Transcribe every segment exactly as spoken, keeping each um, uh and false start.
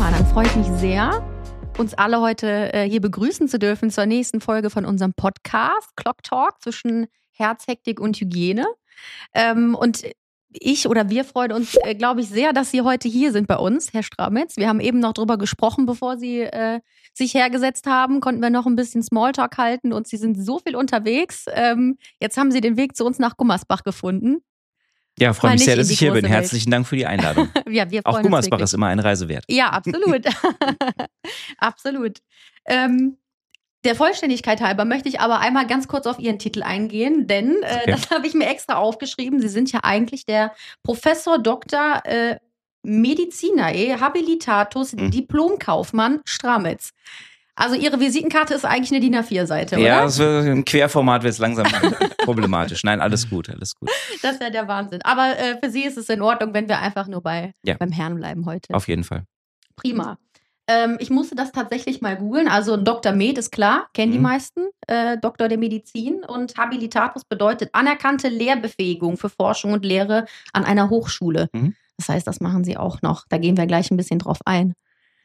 Prima, dann freue ich mich sehr, uns alle heute äh, hier begrüßen zu dürfen zur nächsten Folge von unserem Podcast Clock Talk zwischen Herzhektik und Hygiene. Ähm, und ich oder wir freuen uns, äh, glaube ich, sehr, dass Sie heute hier sind bei uns, Herr Stramitz. Wir haben eben noch drüber gesprochen, bevor Sie äh, sich hergesetzt haben, konnten wir noch ein bisschen Smalltalk halten und Sie sind so viel unterwegs. Ähm, jetzt haben Sie den Weg zu uns nach Gummersbach gefunden. Ja, freue mich sehr, dass ich hier bin. Herzlichen Dank für die Einladung. Ja, wir freuen Auch Gummersbach uns ist immer eine Reise wert. Ja, absolut. Absolut. Ähm, der Vollständigkeit halber möchte ich aber einmal ganz kurz auf Ihren Titel eingehen, denn äh, okay. das habe ich mir extra aufgeschrieben. Sie sind ja eigentlich der Professor Doktor äh, Medicinae Habilitatus hm. Diplomkaufmann Stramitz. Also Ihre Visitenkarte ist eigentlich eine D I N A vier Seite, oder? Ja, das wird, im Querformat wird es langsam problematisch. Nein, alles gut, alles gut. Das ist ja der Wahnsinn. Aber äh, für Sie ist es in Ordnung, wenn wir einfach nur bei, ja. beim Herrn bleiben heute. Auf jeden Fall. Prima. Ähm, ich musste das tatsächlich mal googeln. Also Doktor Med ist klar, kennen mhm. die meisten. Äh, Doktor der Medizin. Und Habilitatus bedeutet anerkannte Lehrbefähigung für Forschung und Lehre an einer Hochschule. Mhm. Das heißt, das machen Sie auch noch. Da gehen wir gleich ein bisschen drauf ein.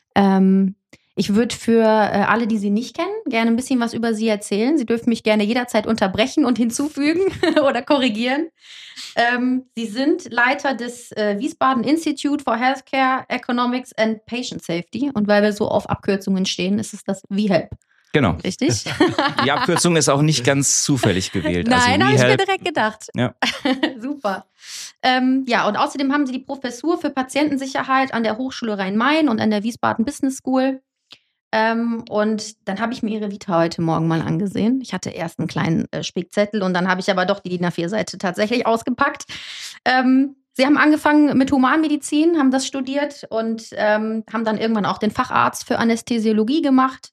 Ähm, Ich würde für äh, alle, die Sie nicht kennen, gerne ein bisschen was über Sie erzählen. Sie dürfen mich gerne jederzeit unterbrechen und hinzufügen oder korrigieren. Ähm, Sie sind Leiter des äh, Wiesbaden Institute for Healthcare Economics and Patient Safety. Und weil wir so auf Abkürzungen stehen, ist es das W H E P. Genau. Richtig? Die Abkürzung ist auch nicht ganz zufällig gewählt. Nein, also habe ich mir direkt gedacht. Ja. Super. Ähm, ja, und außerdem haben Sie die Professur für Patientensicherheit an der Hochschule Rhein-Main und an der Wiesbaden Business School. Ähm, und dann habe ich mir Ihre Vita heute Morgen mal angesehen. Ich hatte erst einen kleinen äh, Spickzettel und dann habe ich aber doch die D I N A vier Seite tatsächlich ausgepackt. Ähm, Sie haben angefangen mit Humanmedizin, haben das studiert und ähm, haben dann irgendwann auch den Facharzt für Anästhesiologie gemacht.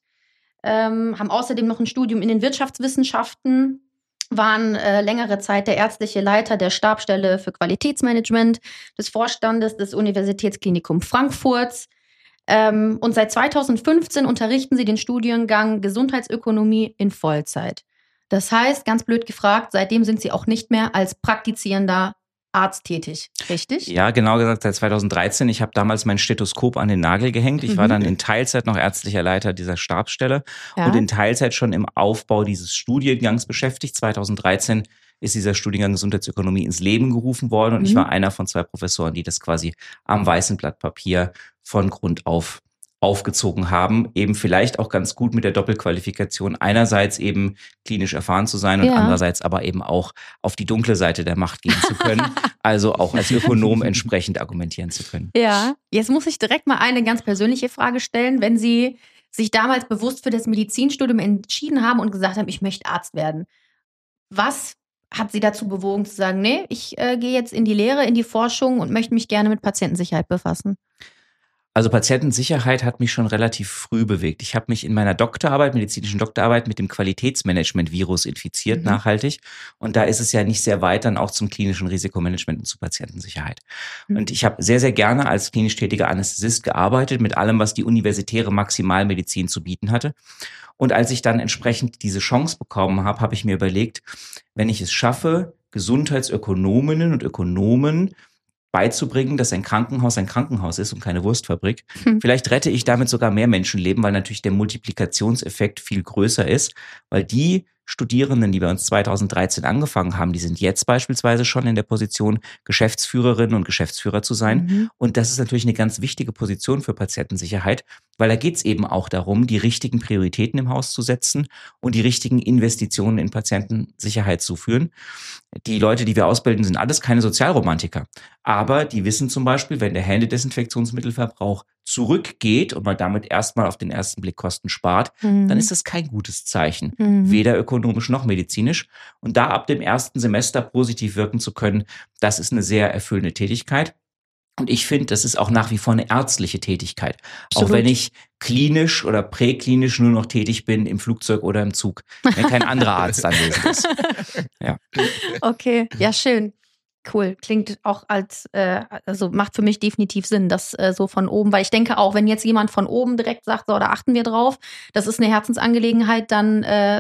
Ähm, haben außerdem noch ein Studium in den Wirtschaftswissenschaften, waren äh, längere Zeit der ärztliche Leiter der Stabsstelle für Qualitätsmanagement des Vorstandes des Universitätsklinikums Frankfurts. Ähm, und seit zweitausendfünfzehn unterrichten Sie den Studiengang Gesundheitsökonomie in Vollzeit. Das heißt, ganz blöd gefragt, seitdem sind Sie auch nicht mehr als praktizierender Arzt tätig, richtig? Ja, genau gesagt seit zweitausenddreizehn. Ich habe damals mein Stethoskop an den Nagel gehängt. Ich mhm. war dann in Teilzeit noch ärztlicher Leiter dieser Stabsstelle ja. und in Teilzeit schon im Aufbau dieses Studiengangs beschäftigt. zweitausenddreizehn ist dieser Studiengang Gesundheitsökonomie ins Leben gerufen worden und mhm. ich war einer von zwei Professoren, die das quasi am weißen Blatt Papier von Grund auf aufgezogen haben, eben vielleicht auch ganz gut mit der Doppelqualifikation, einerseits eben klinisch erfahren zu sein und ja. andererseits aber eben auch auf die dunkle Seite der Macht gehen zu können, also auch als Ökonom entsprechend argumentieren zu können. Ja, jetzt muss ich direkt mal eine ganz persönliche Frage stellen, wenn Sie sich damals bewusst für das Medizinstudium entschieden haben und gesagt haben, ich möchte Arzt werden. Was hat Sie dazu bewogen zu sagen, nee, ich äh, gehe jetzt in die Lehre, in die Forschung und möchte mich gerne mit Patientensicherheit befassen? Also Patientensicherheit hat mich schon relativ früh bewegt. Ich habe mich in meiner Doktorarbeit, medizinischen Doktorarbeit mit dem Qualitätsmanagement-Virus infiziert, mhm. nachhaltig. Und da ist es ja nicht sehr weit dann auch zum klinischen Risikomanagement und zu Patientensicherheit. Mhm. Und ich habe sehr, sehr gerne als klinisch tätiger Anästhesist gearbeitet mit allem, was die universitäre Maximalmedizin zu bieten hatte. Und als ich dann entsprechend diese Chance bekommen habe, habe ich mir überlegt, wenn ich es schaffe, Gesundheitsökonominnen und Ökonomen beizubringen, dass ein Krankenhaus ein Krankenhaus ist und keine Wurstfabrik. Hm. Vielleicht rette ich damit sogar mehr Menschenleben, weil natürlich der Multiplikationseffekt viel größer ist, weil die Studierenden, die bei uns zweitausenddreizehn angefangen haben, die sind jetzt beispielsweise schon in der Position, Geschäftsführerinnen und Geschäftsführer zu sein. Mhm. Und das ist natürlich eine ganz wichtige Position für Patientensicherheit, weil da geht es eben auch darum, die richtigen Prioritäten im Haus zu setzen und die richtigen Investitionen in Patientensicherheit zu führen. Die Leute, die wir ausbilden, sind alles keine Sozialromantiker. Aber die wissen zum Beispiel, wenn der Händedesinfektionsmittelverbrauch zurückgeht und man damit erstmal auf den ersten Blick Kosten spart, mhm. dann ist das kein gutes Zeichen. Mhm. Weder ökonomisch noch medizinisch. Und da ab dem ersten Semester positiv wirken zu können, das ist eine sehr erfüllende Tätigkeit. Und ich finde, das ist auch nach wie vor eine ärztliche Tätigkeit. Absolut. Auch wenn ich klinisch oder präklinisch nur noch tätig bin im Flugzeug oder im Zug, wenn kein anderer Arzt anwesend ist. Ja. Okay, ja schön. Cool, klingt auch als, äh, also macht für mich definitiv Sinn, das äh, so von oben, weil ich denke auch, wenn jetzt jemand von oben direkt sagt, so, da achten wir drauf, das ist eine Herzensangelegenheit, dann äh,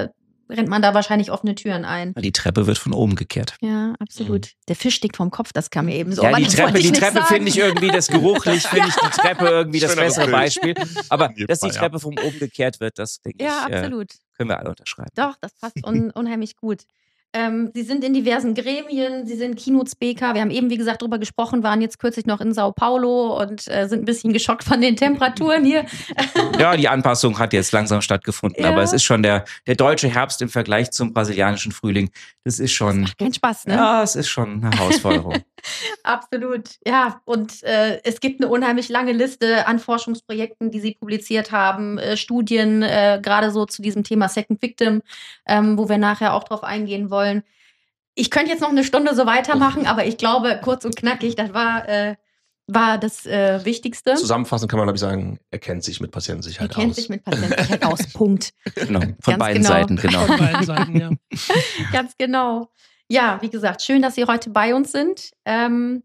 rennt man da wahrscheinlich offene Türen ein. Die Treppe wird von oben gekehrt. Ja, absolut. Mhm. Der Fisch stickt vom Kopf, das kam mir eben so. Ja, die Treppe, die Treppe finde ich irgendwie, das geruchlich finde ich die Treppe irgendwie das bessere Beispiel. Aber dass die Treppe von oben gekehrt wird, das denke ich, ja, absolut. Äh, können wir alle unterschreiben. Doch, das passt un- unheimlich gut. Ähm, Sie sind in diversen Gremien, Sie sind Keynote-Speaker. Wir haben eben, wie gesagt, darüber gesprochen, waren jetzt kürzlich noch in Sao Paulo und äh, sind ein bisschen geschockt von den Temperaturen hier. Ja, die Anpassung hat jetzt langsam stattgefunden, ja. aber es ist schon der, der deutsche Herbst im Vergleich zum brasilianischen Frühling. Das ist schon... Das macht keinen Spaß, ne? Ja, es ist schon eine Herausforderung. Absolut, ja. Und äh, es gibt eine unheimlich lange Liste an Forschungsprojekten, die Sie publiziert haben, äh, Studien, äh, gerade so zu diesem Thema Second Victim, ähm, wo wir nachher auch drauf eingehen wollen. Ich könnte jetzt noch eine Stunde so weitermachen, aber ich glaube, kurz und knackig, das war, äh, war das äh, Wichtigste. Zusammenfassend kann man, glaube ich, sagen, er kennt sich mit Patientensicherheit aus. Er kennt aus. sich mit Patientensicherheit aus, Punkt. Genau, von Ganz beiden genau. Seiten, genau. Von beiden Seiten, ja. Ganz genau. Ja, wie gesagt, schön, dass Sie heute bei uns sind. Ähm,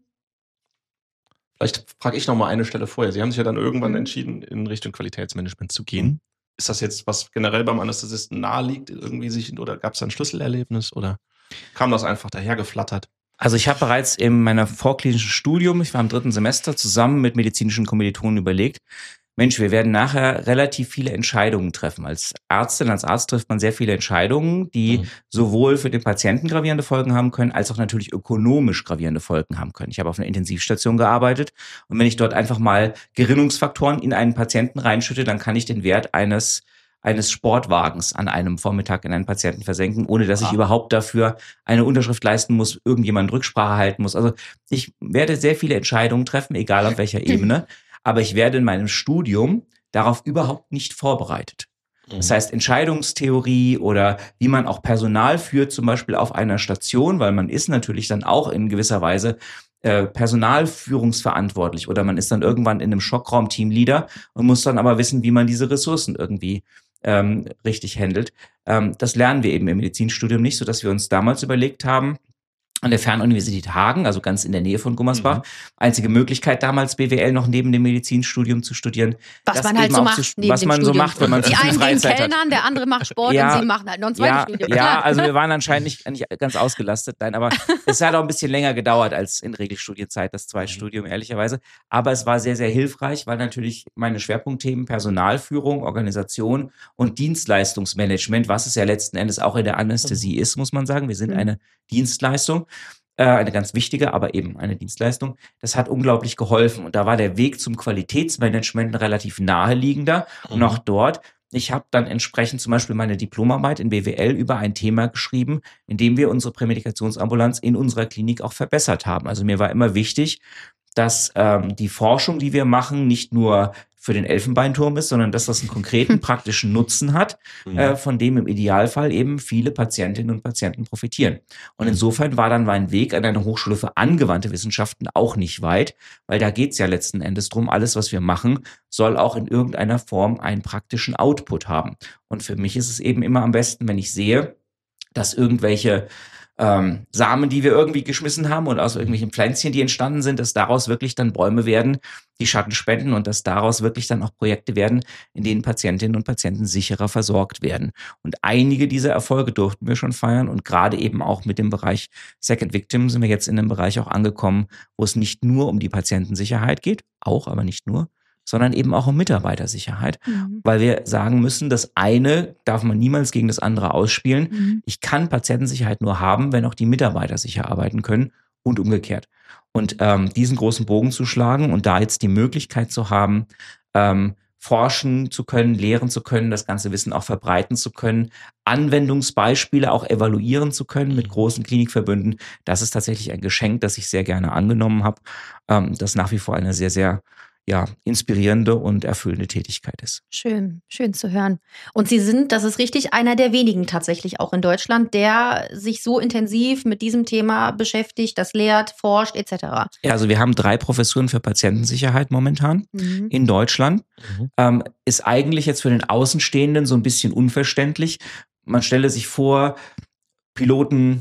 Vielleicht frage ich noch mal eine Stelle vorher. Sie haben sich ja dann irgendwann entschieden, in Richtung Qualitätsmanagement zu gehen. Mhm. Ist das jetzt, was generell beim Anästhesisten naheliegt, irgendwie sich, oder gab es da ein Schlüsselerlebnis oder kam das einfach dahergeflattert? Also ich habe bereits in meiner vorklinischen Studium, ich war im dritten Semester, zusammen mit medizinischen Kommilitonen überlegt, Mensch, wir werden nachher relativ viele Entscheidungen treffen. Als Ärztin, als Arzt trifft man sehr viele Entscheidungen, die mhm. sowohl für den Patienten gravierende Folgen haben können, als auch natürlich ökonomisch gravierende Folgen haben können. Ich habe auf einer Intensivstation gearbeitet und wenn ich dort einfach mal Gerinnungsfaktoren in einen Patienten reinschütte, dann kann ich den Wert eines eines Sportwagens an einem Vormittag in einen Patienten versenken, ohne dass ah. ich überhaupt dafür eine Unterschrift leisten muss, irgendjemand Rücksprache halten muss. Also ich werde sehr viele Entscheidungen treffen, egal auf welcher Ebene. Aber ich werde in meinem Studium darauf überhaupt nicht vorbereitet. Das heißt, Entscheidungstheorie oder wie man auch Personal führt, zum Beispiel auf einer Station, weil man ist natürlich dann auch in gewisser Weise äh, personalführungsverantwortlich oder man ist dann irgendwann in einem Schockraum Teamleader und muss dann aber wissen, wie man diese Ressourcen irgendwie ähm, richtig handelt. Ähm, das lernen wir eben im Medizinstudium nicht, sodass wir uns damals überlegt haben, an der Fernuniversität Hagen, also ganz in der Nähe von Gummersbach. Mhm. Einzige Möglichkeit damals B W L noch neben dem Medizinstudium zu studieren. Was man halt so macht, zu, was man Studium. so macht, wenn man zu viel Freizeit hat. Die einen gehen Kellnern, der andere macht Sport ja, und sie machen halt noch ein zweites ja, Studium. Ja, also wir waren anscheinend nicht, nicht ganz ausgelastet, nein, aber es hat auch ein bisschen länger gedauert als in Regelstudienzeit, das Zweitstudium, ehrlicherweise. Aber es war sehr, sehr hilfreich, weil natürlich meine Schwerpunktthemen Personalführung, Organisation und Dienstleistungsmanagement, was es ja letzten Endes auch in der Anästhesie ist, muss man sagen. Wir sind mhm. eine Dienstleistung. Eine ganz wichtige, aber eben eine Dienstleistung. Das hat unglaublich geholfen. Und da war der Weg zum Qualitätsmanagement ein relativ naheliegender. Mhm. Und auch dort, ich habe dann entsprechend zum Beispiel meine Diplomarbeit in B W L über ein Thema geschrieben, in dem wir unsere Prämedikationsambulanz in unserer Klinik auch verbessert haben. Also mir war immer wichtig, dass ähm, die Forschung, die wir machen, nicht nur für den Elfenbeinturm ist, sondern dass das einen konkreten praktischen Nutzen hat, mhm. äh, von dem im Idealfall eben viele Patientinnen und Patienten profitieren. Und insofern war dann mein Weg an einer Hochschule für angewandte Wissenschaften auch nicht weit, weil da geht's ja letzten Endes drum, alles, was wir machen, soll auch in irgendeiner Form einen praktischen Output haben. Und für mich ist es eben immer am besten, wenn ich sehe, dass irgendwelche Ähm, Samen, die wir irgendwie geschmissen haben und aus irgendwelchen Pflänzchen, die entstanden sind, dass daraus wirklich dann Bäume werden, die Schatten spenden und dass daraus wirklich dann auch Projekte werden, in denen Patientinnen und Patienten sicherer versorgt werden. Und einige dieser Erfolge durften wir schon feiern und gerade eben auch mit dem Bereich Second Victim sind wir jetzt in einem Bereich auch angekommen, wo es nicht nur um die Patientensicherheit geht, auch, aber nicht nur, sondern eben auch um Mitarbeitersicherheit, mhm. weil wir sagen müssen, das eine darf man niemals gegen das andere ausspielen. Mhm. Ich kann Patientensicherheit nur haben, wenn auch die Mitarbeiter sicher arbeiten können und umgekehrt. Und ähm, diesen großen Bogen zu schlagen und da jetzt die Möglichkeit zu haben, ähm, forschen zu können, lehren zu können, das ganze Wissen auch verbreiten zu können, Anwendungsbeispiele auch evaluieren zu können mit großen Klinikverbünden, das ist tatsächlich ein Geschenk, das ich sehr gerne angenommen habe, ähm, das nach wie vor eine sehr, sehr ja, inspirierende und erfüllende Tätigkeit ist. Schön, schön zu hören. Und Sie sind, das ist richtig, einer der wenigen tatsächlich auch in Deutschland, der sich so intensiv mit diesem Thema beschäftigt, das lehrt, forscht et cetera. Ja, also wir haben drei Professuren für Patientensicherheit momentan mhm. in Deutschland. Mhm. Ähm, ist eigentlich jetzt für den Außenstehenden so ein bisschen unverständlich. Man stelle sich vor, Piloten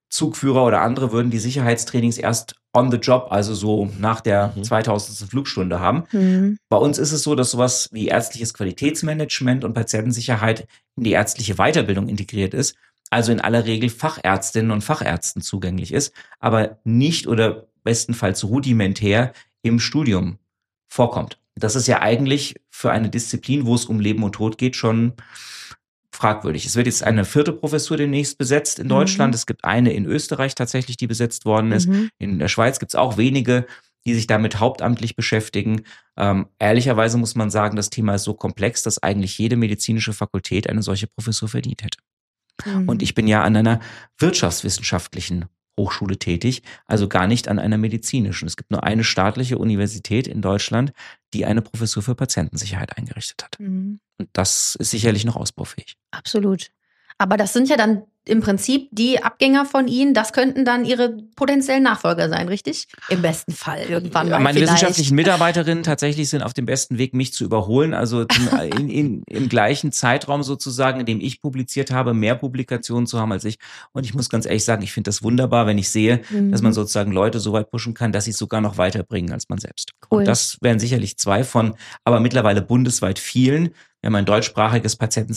Zugführer oder andere würden die Sicherheitstrainings erst on the job, also so nach der Mhm. zweitausendsten Flugstunde haben. Mhm. Bei uns ist es so, dass sowas wie ärztliches Qualitätsmanagement und Patientensicherheit in die ärztliche Weiterbildung integriert ist, also in aller Regel Fachärztinnen und Fachärzten zugänglich ist, aber nicht oder bestenfalls rudimentär im Studium vorkommt. Das ist ja eigentlich für eine Disziplin, wo es um Leben und Tod geht, schon fragwürdig. Es wird jetzt eine vierte Professur demnächst besetzt in Deutschland. Mhm. Es gibt eine in Österreich tatsächlich, die besetzt worden ist. Mhm. In der Schweiz gibt es auch wenige, die sich damit hauptamtlich beschäftigen. Ähm, ehrlicherweise muss man sagen, das Thema ist so komplex, dass eigentlich jede medizinische Fakultät eine solche Professur verdient hätte. Mhm. Und ich bin ja an einer wirtschaftswissenschaftlichen Hochschule tätig, also gar nicht an einer medizinischen. Es gibt nur eine staatliche Universität in Deutschland, die eine Professur für Patientensicherheit eingerichtet hat. Mhm. Und das ist sicherlich noch ausbaufähig. Absolut. Aber das sind ja dann im Prinzip die Abgänger von Ihnen, das könnten dann Ihre potenziellen Nachfolger sein, richtig? Im besten Fall irgendwann Ja, mal meine vielleicht. wissenschaftlichen Mitarbeiterinnen tatsächlich sind auf dem besten Weg, mich zu überholen. Also zum, in, in, im gleichen Zeitraum sozusagen, in dem ich publiziert habe, mehr Publikationen zu haben als ich. Und ich muss ganz ehrlich sagen, ich finde das wunderbar, wenn ich sehe, Mhm. dass man sozusagen Leute so weit pushen kann, dass sie es sogar noch weiterbringen als man selbst. Cool. Und das wären sicherlich zwei von, aber mittlerweile bundesweit vielen. Wir haben ein deutschsprachiges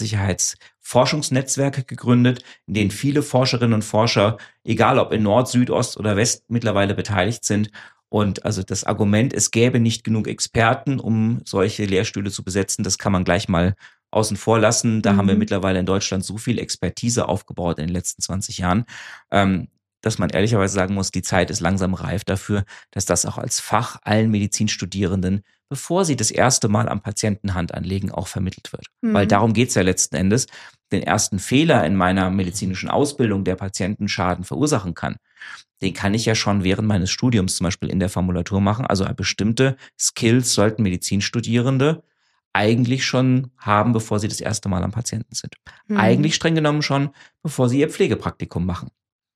Patientensicherheitsforschungsnetzwerk gegründet, in dem viele Forscherinnen und Forscher, egal ob in Nord, Süd, Ost oder West, mittlerweile beteiligt sind. Und also das Argument, es gäbe nicht genug Experten, um solche Lehrstühle zu besetzen, das kann man gleich mal außen vor lassen. Da Mhm. haben wir mittlerweile in Deutschland so viel Expertise aufgebaut in den letzten zwanzig Jahren, ähm, dass man ehrlicherweise sagen muss, die Zeit ist langsam reif dafür, dass das auch als Fach allen Medizinstudierenden, bevor sie das erste Mal am Patienten Hand anlegen, auch vermittelt wird. Mhm. Weil darum geht's ja letzten Endes. Den ersten Fehler in meiner medizinischen Ausbildung, der Patientenschaden verursachen kann, den kann ich ja schon während meines Studiums zum Beispiel in der Formulatur machen. Also bestimmte Skills sollten Medizinstudierende eigentlich schon haben, bevor sie das erste Mal am Patienten sind. Mhm. Eigentlich streng genommen schon, bevor sie ihr Pflegepraktikum machen.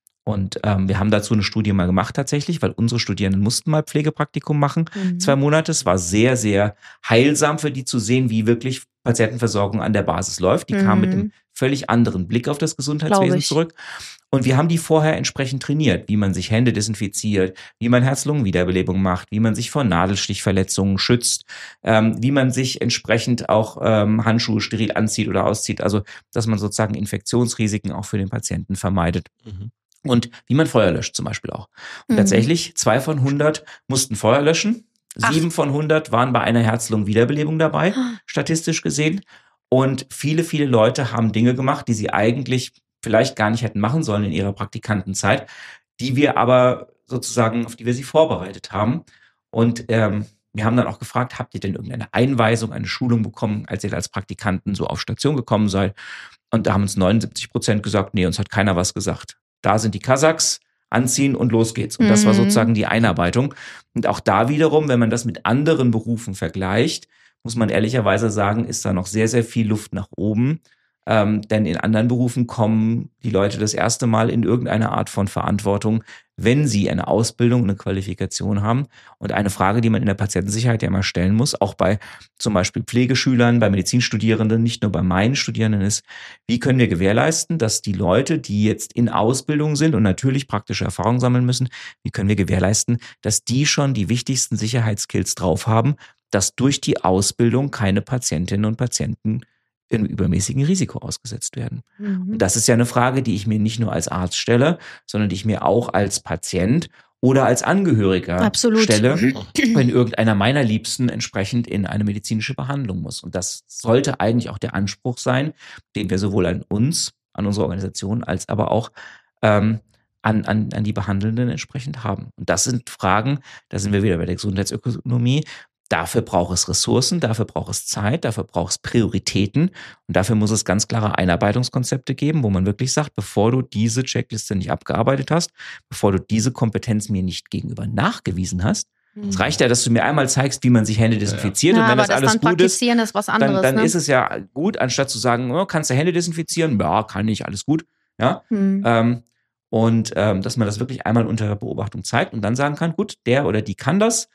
Und ähm, wir haben dazu eine Studie mal gemacht tatsächlich, weil unsere Studierenden mussten mal Pflegepraktikum machen, Mhm. zwei Monate. Es war sehr, sehr heilsam für die zu sehen, wie wirklich Patientenversorgung an der Basis läuft. Die kamen mit Mhm. einem völlig anderen Blick auf das Glaube Gesundheitswesen ich. zurück. Und wir haben die vorher entsprechend trainiert, wie man sich Hände desinfiziert, wie man Herz-Lungen-Wiederbelebung macht, wie man sich vor Nadelstichverletzungen schützt, ähm, wie man sich entsprechend auch ähm, Handschuhe steril anzieht oder auszieht. Also, dass man sozusagen Infektionsrisiken auch für den Patienten vermeidet. Mhm. Und wie man Feuer löscht zum Beispiel auch. Und Mhm. tatsächlich, zwei von hundert mussten Feuer löschen. Ach. Sieben von hundert waren bei einer Herz-Lungen-Wiederbelebung dabei, statistisch gesehen. Und viele, viele Leute haben Dinge gemacht, die sie eigentlich vielleicht gar nicht hätten machen sollen in ihrer Praktikantenzeit, die wir aber sozusagen, auf die wir sie vorbereitet haben. Und ähm, wir haben dann auch gefragt, habt ihr denn irgendeine Einweisung, eine Schulung bekommen, als ihr als Praktikanten so auf Station gekommen seid? Und da haben uns neunundsiebzig Prozent gesagt, nee, uns hat keiner was gesagt. Da sind die Kasachs, anziehen und los geht's. Und das war Mhm. sozusagen die Einarbeitung. Und auch da wiederum, wenn man das mit anderen Berufen vergleicht, muss man ehrlicherweise sagen, ist da noch sehr, sehr viel Luft nach oben. Ähm, denn in anderen Berufen kommen die Leute das erste Mal in irgendeine Art von Verantwortung, wenn sie eine Ausbildung, eine Qualifikation haben. Und eine Frage, die man in der Patientensicherheit ja immer stellen muss, auch bei zum Beispiel Pflegeschülern, bei Medizinstudierenden, nicht nur bei meinen Studierenden, ist, wie können wir gewährleisten, dass die Leute, die jetzt in Ausbildung sind und natürlich praktische Erfahrungen sammeln müssen, wie können wir gewährleisten, dass die schon die wichtigsten Sicherheitskills drauf haben, dass durch die Ausbildung keine Patientinnen und Patienten in übermäßigen Risiko ausgesetzt werden. Mhm. Und das ist ja eine Frage, die ich mir nicht nur als Arzt stelle, sondern die ich mir auch als Patient oder als Angehöriger Absolut. stelle, wenn irgendeiner meiner Liebsten entsprechend in eine medizinische Behandlung muss. Und das sollte eigentlich auch der Anspruch sein, den wir sowohl an uns, an unsere Organisation, als aber auch ähm, an, an, an die Behandelnden entsprechend haben. Und das sind Fragen, da sind wir wieder bei der Gesundheitsökonomie. Dafür braucht es Ressourcen, dafür braucht es Zeit, dafür braucht es Prioritäten und dafür muss es ganz klare Einarbeitungskonzepte geben, wo man wirklich sagt, bevor du diese Checkliste nicht abgearbeitet hast, bevor du diese Kompetenz mir nicht gegenüber nachgewiesen hast. Es reicht ja, dass du mir einmal zeigst, wie man sich Hände desinfiziert Ja, und wenn aber das das alles dann gut ist, praktizieren ist was anderes. dann, dann ne? ist es ja gut, anstatt zu sagen, oh, kannst du Hände desinfizieren? Ja, kann ich, alles gut. Ja. Hm. Ähm, und ähm, dass man das wirklich einmal unter Beobachtung zeigt und dann sagen kann, gut, der oder die kann das,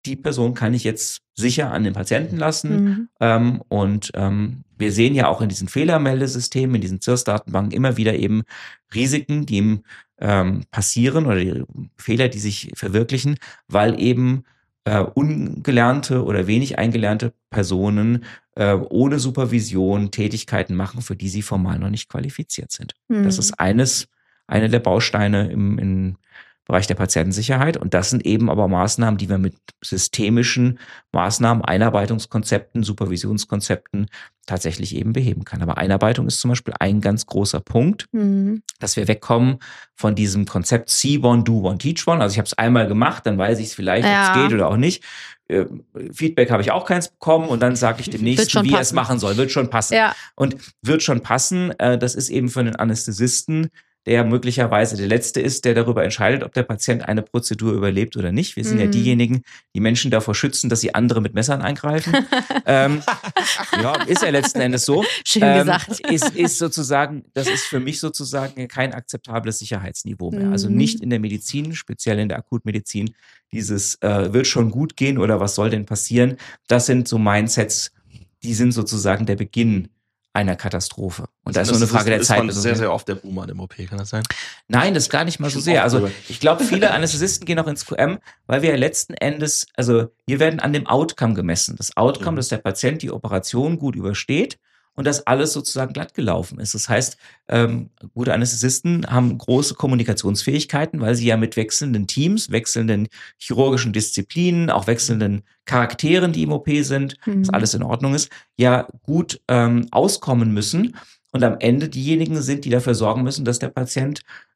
die Person kann ich jetzt sicher an den Patienten lassen. Mhm. Ähm, und ähm, wir sehen ja auch in diesen Fehlermeldesystemen, in diesen C I R S-Datenbanken immer wieder eben Risiken, die ihm ähm, passieren oder die Fehler, die sich verwirklichen, weil eben äh, ungelernte oder wenig eingelernte Personen äh, ohne Supervision Tätigkeiten machen, für die sie formal noch nicht qualifiziert sind. Mhm. Das ist eines, eine der Bausteine im, im Bereich der Patientensicherheit. Und das sind eben aber Maßnahmen, die wir mit systemischen Maßnahmen, Einarbeitungskonzepten, Supervisionskonzepten tatsächlich eben beheben kann. Aber Einarbeitung ist zum Beispiel ein ganz großer Punkt, Mhm. dass wir wegkommen von diesem Konzept See one, do one, teach one. Also ich habe es einmal gemacht, dann weiß ich es vielleicht, ob Ja. es geht oder auch nicht. Äh, Feedback habe ich auch keins bekommen und dann sage ich dem Wird Nächsten, schon wie er es passen. machen soll. Wird schon passen. Ja. Und wird schon passen. Äh, das ist eben für einen Anästhesisten, der möglicherweise der Letzte ist, der darüber entscheidet, ob der Patient eine Prozedur überlebt oder nicht. Wir sind ja Mhm. diejenigen, die Menschen davor schützen, dass sie andere mit Messern eingreifen. ähm, ja, ist ja letzten Endes so. Schön Ähm, gesagt. ist, ist sozusagen, das ist für mich sozusagen kein akzeptables Sicherheitsniveau mehr. Also Mhm. nicht in der Medizin, speziell in der Akutmedizin, dieses äh, wird schon gut gehen oder was soll denn passieren. Das sind so Mindsets, die sind sozusagen der Beginn einer Katastrophe. Und da ist nur eine Frage der ist Zeit. man bis es- sehr, sehr oft der Boomer im O P, kann das sein? Nein, das gar nicht mal so Schon sehr. oft Also gehört. ich glaube, viele Anästhesisten gehen auch ins Q M, weil wir ja letzten Endes, also wir werden an dem Outcome gemessen. Das Outcome, Mhm. dass der Patient die Operation gut übersteht und dass alles sozusagen glatt gelaufen ist. Das heißt, ähm, gute Anästhesisten haben große Kommunikationsfähigkeiten, weil sie ja mit wechselnden Teams, wechselnden chirurgischen Disziplinen, auch wechselnden Charakteren, die im O P sind, dass Mhm. alles in Ordnung ist, ja gut ähm, auskommen müssen und am Ende diejenigen sind, die dafür sorgen müssen, dass der Patient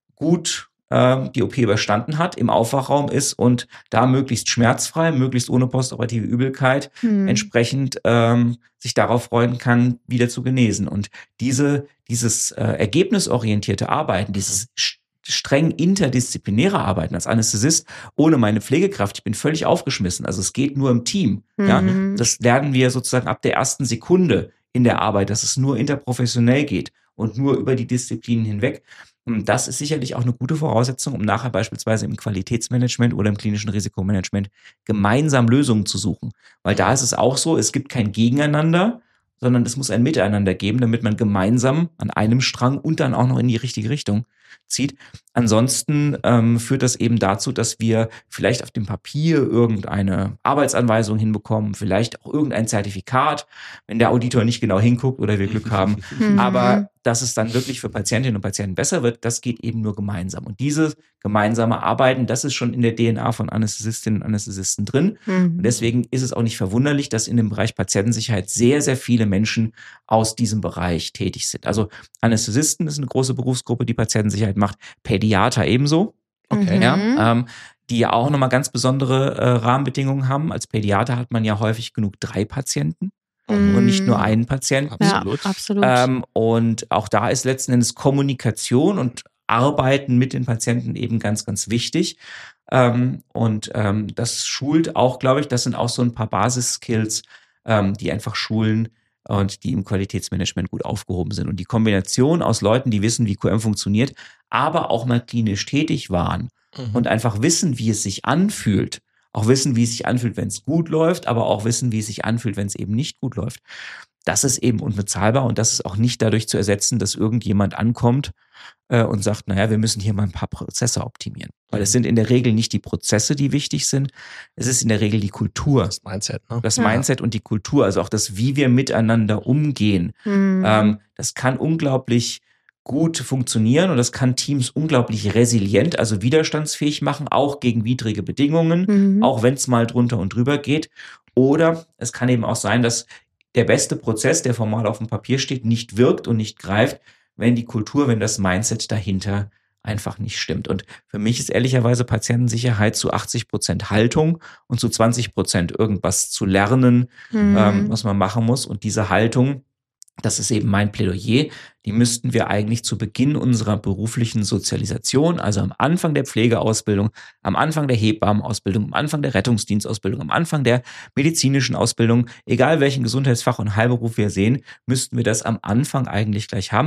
gut ähm, die O P überstanden hat, im Aufwachraum ist und da möglichst schmerzfrei, möglichst ohne postoperative Übelkeit Mhm. entsprechend ähm, sich darauf freuen kann, wieder zu genesen. Und diese, dieses äh, ergebnisorientierte Arbeiten, dieses sch- streng interdisziplinäre Arbeiten als Anästhesist ohne meine Pflegekraft, ich bin völlig aufgeschmissen. Also es geht nur im Team. Ja? Mhm. Das lernen wir sozusagen ab der ersten Sekunde in der Arbeit, dass es nur interprofessionell geht und nur über die Disziplinen hinweg. Und das ist sicherlich auch eine gute Voraussetzung, um nachher beispielsweise im Qualitätsmanagement oder im klinischen Risikomanagement gemeinsam Lösungen zu suchen. Weil da ist es auch so, es gibt kein Gegeneinander, sondern es muss ein Miteinander geben, damit man gemeinsam an einem Strang und dann auch noch in die richtige Richtung zieht. Ansonsten ähm, führt das eben dazu, dass wir vielleicht auf dem Papier irgendeine Arbeitsanweisung hinbekommen, vielleicht auch irgendein Zertifikat, wenn der Auditor nicht genau hinguckt oder wir Glück haben. Mhm. Aber dass es dann wirklich für Patientinnen und Patienten besser wird, das geht eben nur gemeinsam. Und dieses gemeinsame Arbeiten, das ist schon in der D N A von Anästhesistinnen und Anästhesisten drin. Mhm. Und deswegen ist es auch nicht verwunderlich, dass in dem Bereich Patientensicherheit sehr, sehr viele Menschen aus diesem Bereich tätig sind. Also Anästhesisten ist eine große Berufsgruppe, die Patientensicherheit macht. Pädiater ebenso. Okay. Mhm. Ja, ähm, die ja auch nochmal ganz besondere äh, Rahmenbedingungen haben. Als Pädiater hat man ja häufig genug drei Patienten Mhm. und nicht nur einen Patienten. Ja, Absolut. absolut. Ähm, und auch da ist letzten Endes Kommunikation und Arbeiten mit den Patienten eben ganz, ganz wichtig. Ähm, und ähm, das schult auch, glaube ich, das sind auch so ein paar Basisskills, ähm, die einfach schulen und die im Qualitätsmanagement gut aufgehoben sind. Und die Kombination aus Leuten, die wissen, wie Q M funktioniert, aber auch mal klinisch tätig waren Mhm. und einfach wissen, wie es sich anfühlt. Auch wissen, wie es sich anfühlt, wenn es gut läuft, aber auch wissen, wie es sich anfühlt, wenn es eben nicht gut läuft. Das ist eben unbezahlbar und das ist auch nicht dadurch zu ersetzen, dass irgendjemand ankommt äh, und sagt, naja, wir müssen hier mal ein paar Prozesse optimieren. Weil es sind in der Regel nicht die Prozesse, die wichtig sind, es ist in der Regel die Kultur, Das Mindset, ne? das Ja. Mindset und die Kultur, also auch das, wie wir miteinander umgehen. Mhm. Ähm, das kann unglaublich gut funktionieren und das kann Teams unglaublich resilient, also widerstandsfähig machen, auch gegen widrige Bedingungen, Mhm. auch wenn es mal drunter und drüber geht. Oder es kann eben auch sein, dass der beste Prozess, der formal auf dem Papier steht, nicht wirkt und nicht greift, wenn die Kultur, wenn das Mindset dahinter einfach nicht stimmt. Und für mich ist ehrlicherweise Patientensicherheit zu achtzig Prozent Haltung und zu zwanzig Prozent irgendwas zu lernen, Mhm. ähm, was man machen muss. Und diese Haltung, das ist eben mein Plädoyer, die müssten wir eigentlich zu Beginn unserer beruflichen Sozialisation, also am Anfang der Pflegeausbildung, am Anfang der Hebammenausbildung, am Anfang der Rettungsdienstausbildung, am Anfang der medizinischen Ausbildung, egal welchen Gesundheitsfach und Heilberuf wir sehen, müssten wir das am Anfang eigentlich gleich haben.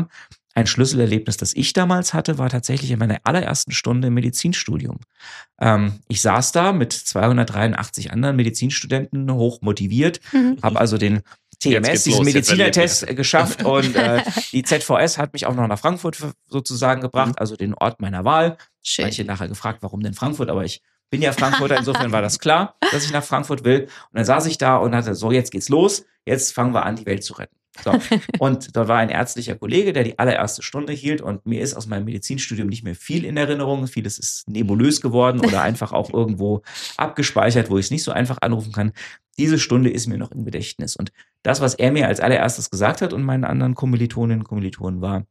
ein Schlüsselerlebnis, das ich damals hatte, war tatsächlich in meiner allerersten Stunde im Medizinstudium. Ähm, ich saß da mit zweihundertdreiundachtzig anderen Medizinstudenten, hoch motiviert, Mhm. habe also den T M S, diesen Medizinertest geschafft und äh, die Z V S hat mich auch noch nach Frankfurt sozusagen gebracht, also den Ort meiner Wahl. Schön. Manche nachher gefragt, warum denn Frankfurt, aber ich bin ja Frankfurter, insofern war das klar, dass ich nach Frankfurt will. Und dann saß ich da und hatte, so, jetzt geht's los, jetzt fangen wir an, die Welt zu retten. So. Und dort war ein ärztlicher Kollege, der die allererste Stunde hielt und mir ist aus meinem Medizinstudium nicht mehr viel in Erinnerung. Vieles ist nebulös geworden oder einfach auch irgendwo abgespeichert, wo ich es nicht so einfach anrufen kann. Diese Stunde ist mir noch im Gedächtnis. Und das, was er mir als allererstes gesagt hat und meinen anderen Kommilitoninnen und Kommilitonen war,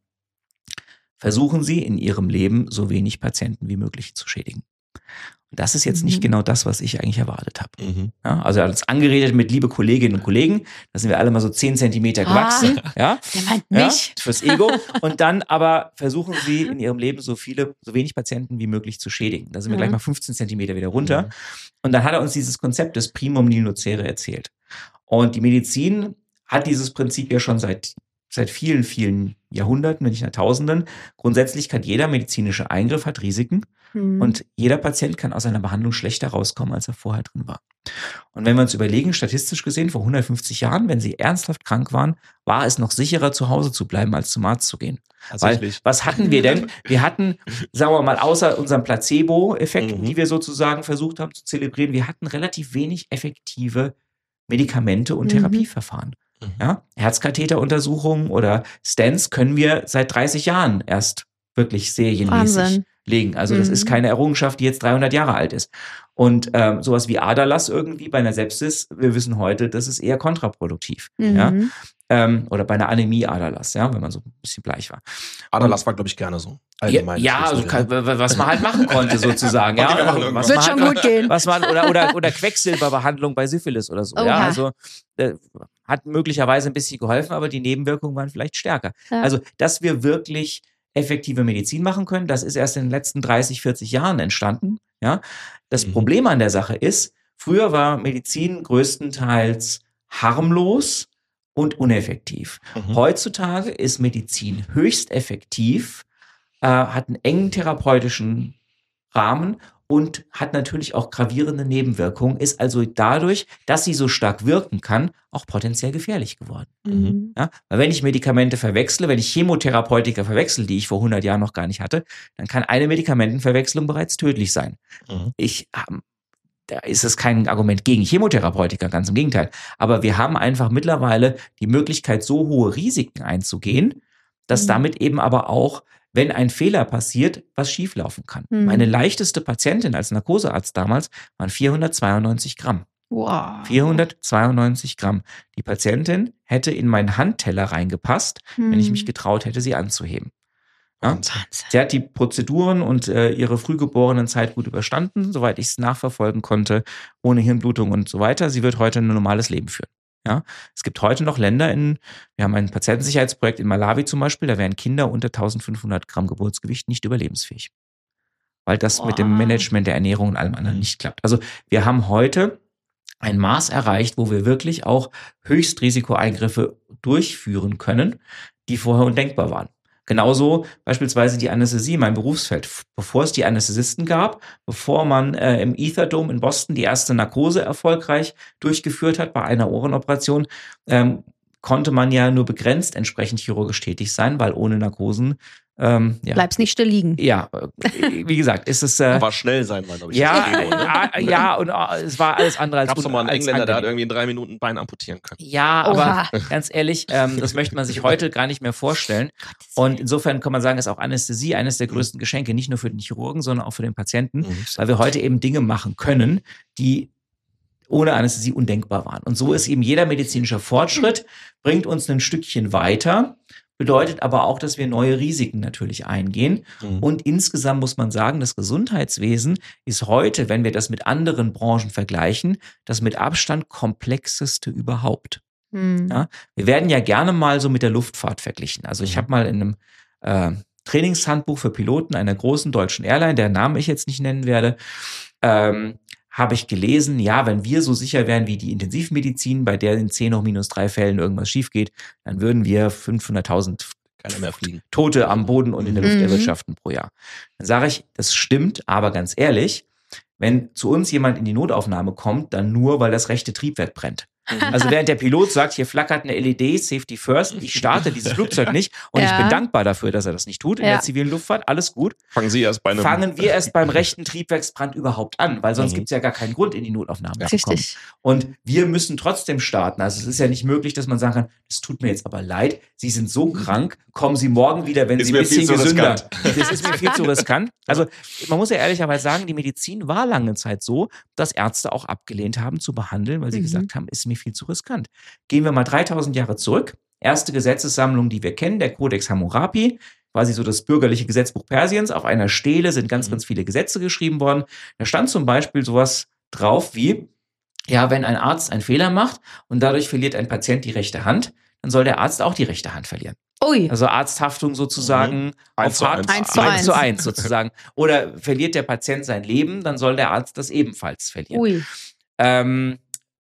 versuchen Sie in Ihrem Leben so wenig Patienten wie möglich zu schädigen. Und das ist jetzt nicht Mhm. genau das, was ich eigentlich erwartet habe. Mhm. Ja, also er hat uns angeredet mit liebe Kolleginnen und Kollegen, da sind wir alle mal so zehn Zentimeter gewachsen, Ah, ja, Der meint ja, mich. fürs Ego. Und dann aber versuchen Sie in Ihrem Leben so viele, so wenig Patienten wie möglich zu schädigen. Da sind wir Mhm. gleich mal fünfzehn Zentimeter wieder runter. Mhm. Und dann hat er uns dieses Konzept des Primum nihil nocere erzählt. Und die Medizin hat dieses Prinzip ja schon seit seit vielen, vielen Jahrhunderten, wenn nicht Jahrtausenden. Grundsätzlich kann jeder medizinische Eingriff hat Risiken. Mhm. Und jeder Patient kann aus einer Behandlung schlechter rauskommen, als er vorher drin war. Und wenn wir uns überlegen, statistisch gesehen, vor hundertfünfzig Jahren, wenn sie ernsthaft krank waren, war es noch sicherer, zu Hause zu bleiben, als zum Arzt zu gehen. Weil, Tatsächlich. was hatten wir denn? Wir hatten, sagen wir mal, außer unserem Placebo-Effekt, Mhm. die wir sozusagen versucht haben zu zelebrieren, wir hatten relativ wenig effektive Medikamente und Mhm. Therapieverfahren. Mhm. Ja? Herzkatheteruntersuchungen oder Stents können wir seit dreißig Jahren erst wirklich serienmäßig Wahnsinn. legen. Also das Mhm. ist keine Errungenschaft, die jetzt dreihundert Jahre alt ist. Und ähm, sowas wie Aderlass irgendwie bei einer Sepsis, wir wissen heute, das ist eher kontraproduktiv. Ja? Mhm. Ähm, oder bei einer Anämie Aderlass, ja, wenn man so ein bisschen bleich war. Aderlass war, glaube ich, gerne so. Ja, Allgemein. ja also kann, was man halt machen konnte sozusagen. Okay, wir ja, machen was irgendwas. man Wird schon halt, gut gehen. was man, oder, oder, oder Quecksilberbehandlung bei Syphilis oder so. Ja, Oha. also äh, hat möglicherweise ein bisschen geholfen, aber die Nebenwirkungen waren vielleicht stärker. Ja. Also, dass wir wirklich effektive Medizin machen können, das ist erst in den letzten dreißig, vierzig Jahren entstanden. Ja, das Mhm. Problem an der Sache ist, früher war Medizin größtenteils harmlos und uneffektiv. Mhm. Heutzutage ist Medizin höchst effektiv, äh, hat einen engen therapeutischen Rahmen und hat natürlich auch gravierende Nebenwirkungen, ist also dadurch, dass sie so stark wirken kann, auch potenziell gefährlich geworden. Mhm. Ja? Weil wenn ich Medikamente verwechsle, wenn ich Chemotherapeutika verwechsel, die ich vor hundert Jahren noch gar nicht hatte, dann kann eine Medikamentenverwechslung bereits tödlich sein. Mhm. Ich, ähm, da ist es kein Argument gegen Chemotherapeutika, ganz im Gegenteil. Aber wir haben einfach mittlerweile die Möglichkeit, so hohe Risiken einzugehen, dass Mhm. damit eben aber auch, wenn ein Fehler passiert, was schieflaufen kann. Mhm. Meine leichteste Patientin als Narkosearzt damals waren vierhundertzweiundneunzig Gramm. Wow. vierhundertzweiundneunzig Gramm. Die Patientin hätte in meinen Handteller reingepasst, wenn ich mich getraut hätte, sie anzuheben. Ja? Wahnsinn. Sie hat die Prozeduren und äh, ihre Frühgeborenenzeit gut überstanden, soweit ich es nachverfolgen konnte, ohne Hirnblutung und so weiter. Sie wird heute ein normales Leben führen. Ja? Es gibt heute noch Länder in, wir haben ein Patientensicherheitsprojekt in Malawi zum Beispiel, da wären Kinder unter eintausendfünfhundert Gramm Geburtsgewicht nicht überlebensfähig. Weil das Boah. mit dem Management der Ernährung und allem anderen nicht klappt. Also wir haben heute ein Maß erreicht, wo wir wirklich auch Höchstrisikoeingriffe durchführen können, die vorher undenkbar waren. Genauso beispielsweise die Anästhesie in meinem Berufsfeld. Bevor es die Anästhesisten gab, bevor man äh, im Ether Dome in Boston die erste Narkose erfolgreich durchgeführt hat bei einer Ohrenoperation, ähm, konnte man ja nur begrenzt entsprechend chirurgisch tätig sein, weil ohne Narkosen ähm, ja, Bleibst nicht still liegen. ja, äh, wie gesagt, ist es äh, Aber schnell sein war, glaube ich. ja, das Credo, ne? äh, ja und äh, es war alles andere als Gab es doch mal einen als Engländer, der hat angenehm. irgendwie in drei Minuten ein Bein amputieren können. Ja, Oha. aber ganz ehrlich, ähm, das möchte man sich heute gar nicht mehr vorstellen. Und insofern kann man sagen, ist auch Anästhesie eines der größten Geschenke, nicht nur für den Chirurgen, sondern auch für den Patienten, Mhm. weil wir heute eben Dinge machen können, die ohne Anästhesie undenkbar waren. Und so ist eben jeder medizinische Fortschritt, bringt uns ein Stückchen weiter, bedeutet aber auch, dass wir neue Risiken natürlich eingehen. Mhm. Und insgesamt muss man sagen, das Gesundheitswesen ist heute, wenn wir das mit anderen Branchen vergleichen, das mit Abstand komplexeste überhaupt. Mhm. Ja, wir werden ja gerne mal so mit der Luftfahrt verglichen. Also ich Mhm. habe mal in einem äh, Trainingshandbuch für Piloten einer großen deutschen Airline, deren Namen ich jetzt nicht nennen werde, ähm, habe ich gelesen, ja, wenn wir so sicher wären wie die Intensivmedizin, bei der in zehn hoch minus drei Fällen irgendwas schief geht, dann würden wir fünfhunderttausend Keiner mehr fliegen. Tote am Boden und in der Luft Mhm. erwirtschaften pro Jahr. Dann sage ich, das stimmt, aber ganz ehrlich, wenn zu uns jemand in die Notaufnahme kommt, dann nur, weil das rechte Triebwerk brennt. Also während der Pilot sagt, hier flackert eine L E D, Safety First, ich starte dieses Flugzeug nicht und Ja. ich bin dankbar dafür, dass er das nicht tut in Ja. der zivilen Luftfahrt, alles gut. Fangen Sie erst bei einem... Fangen wir erst beim rechten Triebwerksbrand überhaupt an, weil sonst Mhm. gibt es ja gar keinen Grund, in die Notaufnahme Ja. zu kommen. Richtig. Und wir müssen trotzdem starten. Also es ist ja nicht möglich, dass man sagen kann, es tut mir jetzt aber leid, Sie sind so krank, kommen Sie morgen wieder, wenn Ist Sie mir ein bisschen viel zu gesünder. riskant. Das ist mir viel zu riskant. Also man muss ja ehrlicherweise sagen, die Medizin war lange Zeit so, dass Ärzte auch abgelehnt haben zu behandeln, weil sie Mhm. gesagt haben, ist mir viel zu riskant. Gehen wir mal dreitausend Jahre zurück. Erste Gesetzessammlung, die wir kennen, der Codex Hammurapi, quasi so das bürgerliche Gesetzbuch Persiens. Auf einer Stele sind ganz, Mhm. ganz viele Gesetze geschrieben worden. Da stand zum Beispiel sowas drauf wie, ja, wenn ein Arzt einen Fehler macht und dadurch verliert ein Patient die rechte Hand, dann soll der Arzt auch die rechte Hand verlieren. Ui. Also Arzthaftung sozusagen Eins auf zu hart- eins. Eins zu eins zu eins. eins sozusagen. Oder verliert der Patient sein Leben, dann soll der Arzt das ebenfalls verlieren. Ui. Ähm,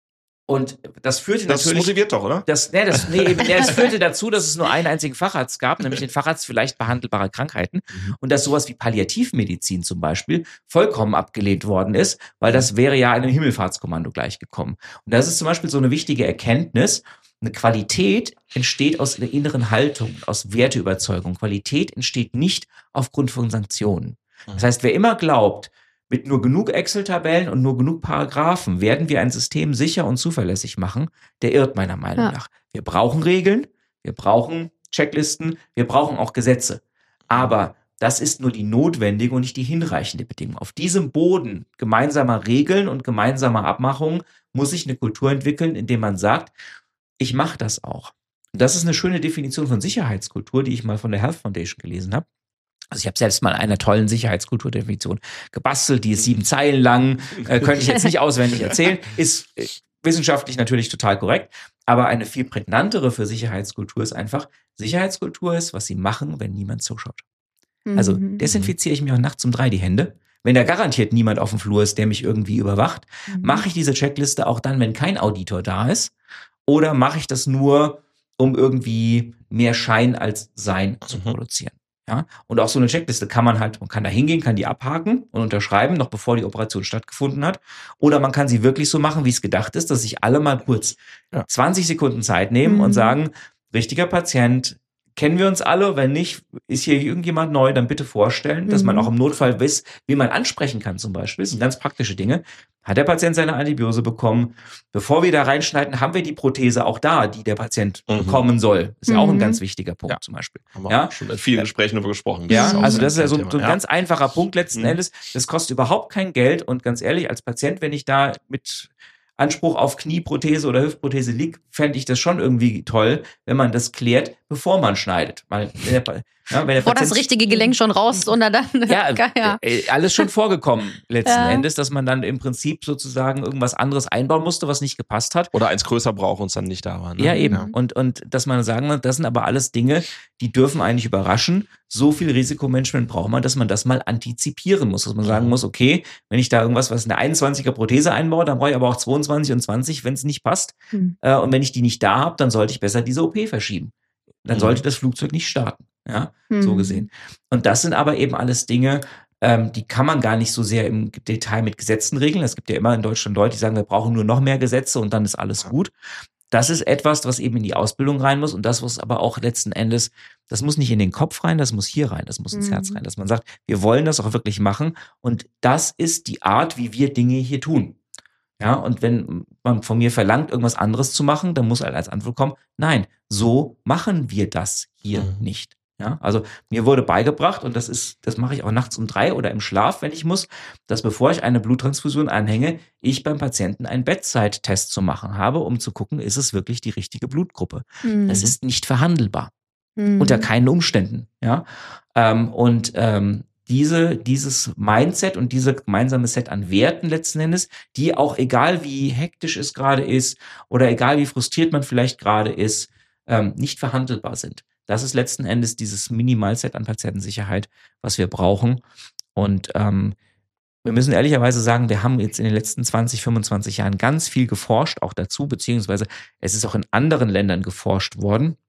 und das führte Das natürlich... motiviert doch, oder? Das, nee, das, nee, eben, nee, das führte dazu, dass es nur einen einzigen Facharzt gab, nämlich den Facharzt für leicht behandelbare Krankheiten. Mhm. Und dass sowas wie Palliativmedizin zum Beispiel vollkommen abgelehnt worden ist, weil das wäre ja einem Himmelfahrtskommando gleichgekommen. Und das ist zum Beispiel so eine wichtige Erkenntnis. Eine Qualität entsteht aus der inneren Haltung, aus Werteüberzeugung. Qualität entsteht nicht aufgrund von Sanktionen. Das heißt, wer immer glaubt, mit nur genug Excel-Tabellen und nur genug Paragraphen werden wir ein System sicher und zuverlässig machen, der irrt meiner Meinung Ja. nach. Wir brauchen Regeln, wir brauchen Checklisten, wir brauchen auch Gesetze. Aber das ist nur die notwendige und nicht die hinreichende Bedingung. Auf diesem Boden gemeinsamer Regeln und gemeinsamer Abmachungen muss sich eine Kultur entwickeln, indem man sagt, ich mache das auch. Und das ist eine schöne Definition von Sicherheitskultur, die ich mal von der Health Foundation gelesen habe. Also ich habe selbst mal einer tollen Sicherheitskulturdefinition gebastelt, die ist sieben Zeilen lang, äh, könnte ich jetzt nicht auswendig erzählen, ist äh, wissenschaftlich natürlich total korrekt, aber eine viel prägnantere für Sicherheitskultur ist einfach, Sicherheitskultur ist, was sie machen, wenn niemand zuschaut. Also Mhm. desinfiziere ich mir auch nachts um drei die Hände. Wenn da garantiert niemand auf dem Flur ist, der mich irgendwie überwacht, Mhm. mache ich diese Checkliste auch dann, wenn kein Auditor da ist? Oder mache ich das nur, um irgendwie mehr Schein als Sein zu Mhm. produzieren? Ja, und auch so eine Checkliste kann man halt, man kann da hingehen, kann die abhaken und unterschreiben, noch bevor die Operation stattgefunden hat. Oder man kann sie wirklich so machen, wie es gedacht ist, dass sich alle mal kurz Ja. zwanzig Sekunden Zeit nehmen Mhm. und sagen, richtiger Patient, kennen wir uns alle? Wenn nicht, ist hier irgendjemand neu, dann bitte vorstellen, dass man Mhm. auch im Notfall weiß, wie man ansprechen kann zum Beispiel. Das sind ganz praktische Dinge. Hat der Patient seine Antibiose bekommen? Bevor wir da reinschneiden, haben wir die Prothese auch da, die der Patient Mhm. bekommen soll. Ist ja auch ein Mhm. ganz wichtiger Punkt Ja. zum Beispiel. Haben wir Ja. schon in vielen Gesprächen darüber gesprochen. Ja, ist auch also ein das ist ja so, Thema. so ein ganz einfacher Punkt letzten Mhm. Endes. Das kostet überhaupt kein Geld und ganz ehrlich, als Patient, wenn ich da mit Anspruch auf Knieprothese oder Hüftprothese liegt, fände ich das schon irgendwie toll, wenn man das klärt, bevor man schneidet. Weil, wenn der, Pa- ja, wenn der Bevor das Patient- richtige Gelenk schon raus ist und dann. ja, ja. äh, alles schon vorgekommen letzten Ja. Endes, dass man dann im Prinzip sozusagen irgendwas anderes einbauen musste, was nicht gepasst hat. Oder eins größer braucht und es dann nicht da war. Ne? Ja, eben. Ja. Und, und dass man sagen muss, das sind aber alles Dinge, die dürfen eigentlich überraschen. So viel Risikomanagement braucht man, dass man das mal antizipieren muss. Dass man sagen muss, okay, wenn ich da irgendwas, was in der einundzwanziger Prothese einbaue, dann brauche ich aber auch zweiundzwanzig und zwanzig, wenn es nicht passt. Hm. Äh, und wenn ich die nicht da habe, dann sollte ich besser diese O P verschieben. Dann Mhm. sollte das Flugzeug nicht starten. Ja, so Mhm. gesehen. Und das sind aber eben alles Dinge, ähm, die kann man gar nicht so sehr im Detail mit Gesetzen regeln. Es gibt ja immer in Deutschland Leute, die sagen, wir brauchen nur noch mehr Gesetze und dann ist alles gut. Das ist etwas, was eben in die Ausbildung rein muss und das, was aber auch letzten Endes, das muss nicht in den Kopf rein, das muss hier rein, das muss ins Mhm. Herz rein, dass man sagt, wir wollen das auch wirklich machen und das ist die Art, wie wir Dinge hier tun. Ja, und wenn man von mir verlangt, irgendwas anderes zu machen, dann muss halt als Antwort kommen, nein, so machen wir das hier Mhm. nicht. Ja, also mir wurde beigebracht, und das ist, das mache ich auch nachts um drei oder im Schlaf, wenn ich muss, dass bevor ich eine Bluttransfusion anhänge, ich beim Patienten einen Bedside-Test zu machen habe, um zu gucken, ist es wirklich die richtige Blutgruppe. Mhm. Das ist nicht verhandelbar. Mhm. Unter keinen Umständen. Ja, ähm, und ähm, diese, dieses Mindset und diese gemeinsame Set an Werten letzten Endes, die auch egal wie hektisch es gerade ist oder egal wie frustriert man vielleicht gerade ist, ähm, nicht verhandelbar sind. Das ist letzten Endes dieses Minimalset an Patientensicherheit, was wir brauchen. Und ähm, wir müssen ehrlicherweise sagen, wir haben jetzt in den letzten zwanzig, fünfundzwanzig Jahren ganz viel geforscht, auch dazu, beziehungsweise es ist auch in anderen Ländern geforscht worden.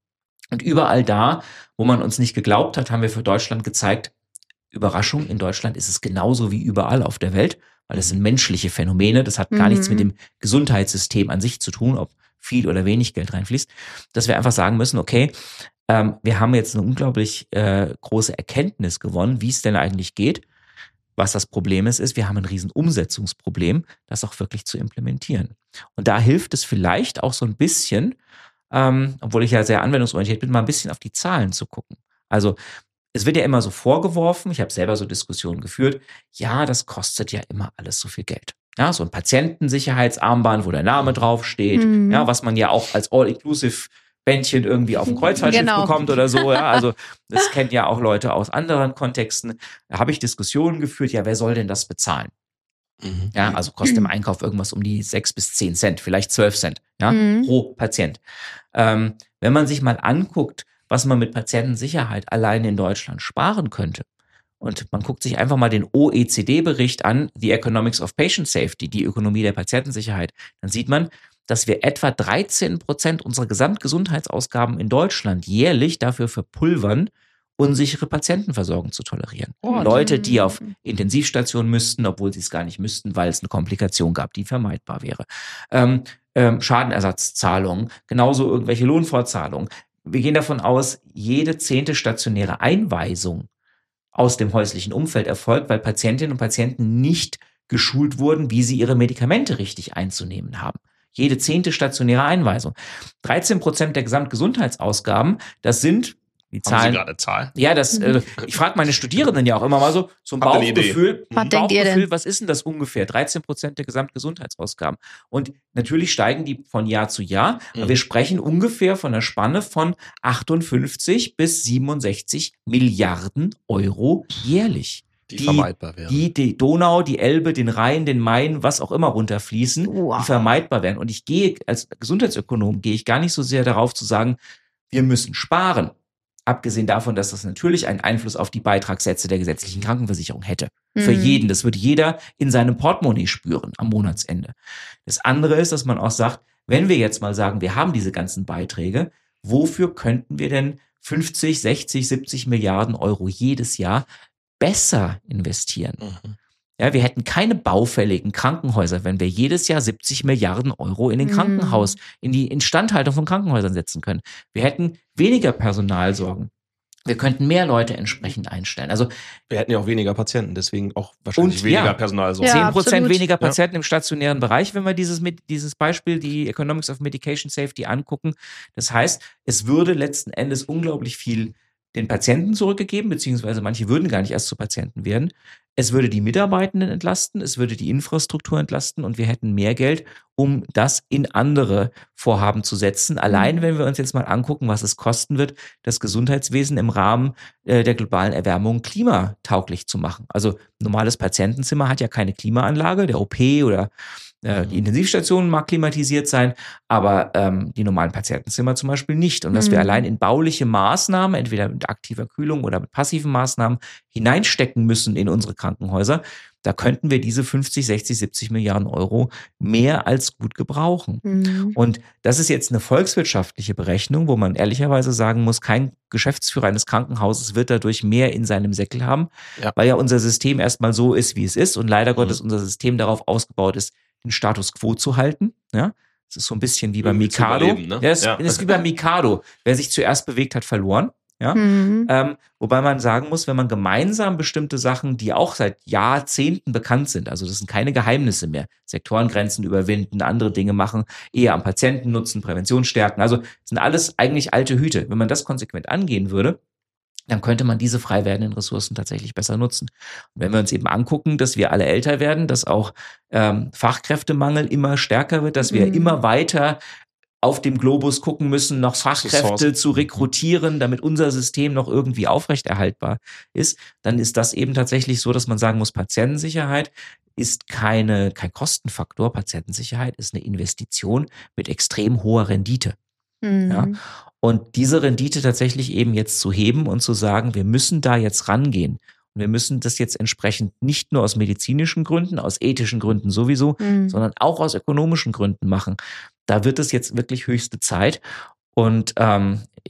Und überall da, wo man uns nicht geglaubt hat, haben wir für Deutschland gezeigt, Überraschung, in Deutschland ist es genauso wie überall auf der Welt, weil es sind menschliche Phänomene, das hat gar Mhm. nichts mit dem Gesundheitssystem an sich zu tun, ob viel oder wenig Geld reinfließt, dass wir einfach sagen müssen, okay, ähm, wir haben jetzt eine unglaublich äh, große Erkenntnis gewonnen, wie es denn eigentlich geht. Was das Problem ist, ist, wir haben ein riesen Umsetzungsproblem, das auch wirklich zu implementieren. Und da hilft es vielleicht auch so ein bisschen, ähm, obwohl ich ja sehr anwendungsorientiert bin, mal ein bisschen auf die Zahlen zu gucken. Also es wird ja immer so vorgeworfen, ich habe selber so Diskussionen geführt, ja, das kostet ja immer alles so viel Geld. Ja, so ein Patientensicherheitsarmband, wo der Name draufsteht, Mhm. ja, was man ja auch als All-Inclusive Bändchen irgendwie auf dem Kreuzfahrtschiff Genau. bekommt oder so. Ja, also das kennen ja auch Leute aus anderen Kontexten. Da habe ich Diskussionen geführt, ja, wer soll denn das bezahlen? Mhm. Ja, also kostet im Einkauf irgendwas um die sechs bis zehn Cent, vielleicht zwölf Cent, ja, Mhm. pro Patient. Ähm, wenn man sich mal anguckt, was man mit Patientensicherheit allein in Deutschland sparen könnte, und man guckt sich einfach mal den O E C D-Bericht an, The Economics of Patient Safety, die Ökonomie der Patientensicherheit, dann sieht man, dass wir etwa dreizehn Prozent unserer Gesamtgesundheitsausgaben in Deutschland jährlich dafür verpulvern, unsichere Patientenversorgung zu tolerieren. Oh, Leute, die auf Mhm. Intensivstationen müssten, obwohl sie es gar nicht müssten, weil es eine Komplikation gab, die vermeidbar wäre. Ähm, ähm, Schadenersatzzahlungen, genauso irgendwelche Lohnfortzahlungen. Wir gehen davon aus, jede zehnte stationäre Einweisung aus dem häuslichen Umfeld erfolgt, weil Patientinnen und Patienten nicht geschult wurden, wie sie ihre Medikamente richtig einzunehmen haben. Jede zehnte stationäre Einweisung. dreizehn Prozent der Gesamtgesundheitsausgaben, das sind die Haben Sie Zahlen. gerade eine Zahl? Ja, das, äh, ich frage meine Studierenden ja auch immer mal so, so ein Habt ihr eine Idee? Bauchgefühl, Was ein denkt ihr Bauchgefühl, denn? was ist denn das ungefähr? dreizehn Prozent der Gesamtgesundheitsausgaben. Und natürlich steigen die von Jahr zu Jahr, aber Mhm. wir sprechen ungefähr von einer Spanne von achtundfünfzig bis siebenundsechzig Milliarden Euro jährlich. Die, die- vermeidbar wären. Die die Donau, die Elbe, den Rhein, den Main, was auch immer runterfließen, Wow. die vermeidbar werden. Und ich gehe, als Gesundheitsökonom, gehe ich gar nicht so sehr darauf zu sagen, wir müssen sparen. Abgesehen davon, dass das natürlich einen Einfluss auf die Beitragssätze der gesetzlichen Krankenversicherung hätte. Für Mhm. jeden. Das würde jeder in seinem Portemonnaie spüren am Monatsende. Das andere ist, dass man auch sagt, wenn wir jetzt mal sagen, wir haben diese ganzen Beiträge, wofür könnten wir denn fünfzig, sechzig, siebzig Milliarden Euro jedes Jahr besser investieren? Mhm. Ja, wir hätten keine baufälligen Krankenhäuser, wenn wir jedes Jahr siebzig Milliarden Euro in den Mhm. Krankenhaus, in die Instandhaltung von Krankenhäusern setzen können. Wir hätten weniger Personalsorgen. Wir könnten mehr Leute entsprechend einstellen. Also Wir hätten ja auch weniger Patienten, deswegen auch wahrscheinlich Und, weniger ja. Personal. So. Ja, zehn Prozent absolut. weniger Patienten im stationären Bereich, wenn wir dieses, mit- dieses Beispiel, die Economics of Medication Safety angucken. Das heißt, es würde letzten Endes unglaublich viel den Patienten zurückgegeben, beziehungsweise manche würden gar nicht erst zu Patienten werden. Es würde die Mitarbeitenden entlasten, es würde die Infrastruktur entlasten und wir hätten mehr Geld, um das in andere Vorhaben zu setzen. Allein Mhm. wenn wir uns jetzt mal angucken, was es kosten wird, das Gesundheitswesen im Rahmen äh, der globalen Erwärmung klimatauglich zu machen. Also ein normales Patientenzimmer hat ja keine Klimaanlage, der O P oder äh, die Mhm. Intensivstation mag klimatisiert sein, aber ähm, die normalen Patientenzimmer zum Beispiel nicht. Und dass wir Mhm. allein in bauliche Maßnahmen, entweder mit aktiver Kühlung oder mit passiven Maßnahmen, hineinstecken müssen in unsere Krankenhäuser, da könnten wir diese fünfzig, sechzig, siebzig Milliarden Euro mehr als gut gebrauchen. Mhm. Und das ist jetzt eine volkswirtschaftliche Berechnung, wo man ehrlicherweise sagen muss, kein Geschäftsführer eines Krankenhauses wird dadurch mehr in seinem Säckel haben, Ja. weil ja unser System erstmal so ist, wie es ist und leider Mhm. Gottes unser System darauf ausgebaut ist, den Status quo zu halten. Ja, es ist so ein bisschen wie beim Irgendwie zu Mikado. überleben, ne? Ja, es Ja. ist wie beim Mikado. Wer sich zuerst bewegt, hat verloren. Ja, Mhm. ähm, wobei man sagen muss, wenn man gemeinsam bestimmte Sachen, die auch seit Jahrzehnten bekannt sind, also das sind keine Geheimnisse mehr, Sektorengrenzen überwinden, andere Dinge machen, eher am Patienten nutzen, Prävention stärken, also das sind alles eigentlich alte Hüte. Wenn man das konsequent angehen würde, dann könnte man diese frei werdenden Ressourcen tatsächlich besser nutzen. Und wenn wir uns eben angucken, dass wir alle älter werden, dass auch ähm, Fachkräftemangel immer stärker wird, dass wir Mhm. immer weiter auf dem Globus gucken müssen, noch Zu Fachkräfte sourcen. zu rekrutieren, damit unser System noch irgendwie aufrechterhaltbar ist, dann ist das eben tatsächlich so, dass man sagen muss, Patientensicherheit ist keine, kein Kostenfaktor. Patientensicherheit ist eine Investition mit extrem hoher Rendite. Mhm. Ja? Und diese Rendite tatsächlich eben jetzt zu heben und zu sagen, wir müssen da jetzt rangehen. Und wir müssen das jetzt entsprechend nicht nur aus medizinischen Gründen, aus ethischen Gründen sowieso, Mhm. sondern auch aus ökonomischen Gründen machen. Da wird es jetzt wirklich höchste Zeit. Und ähm,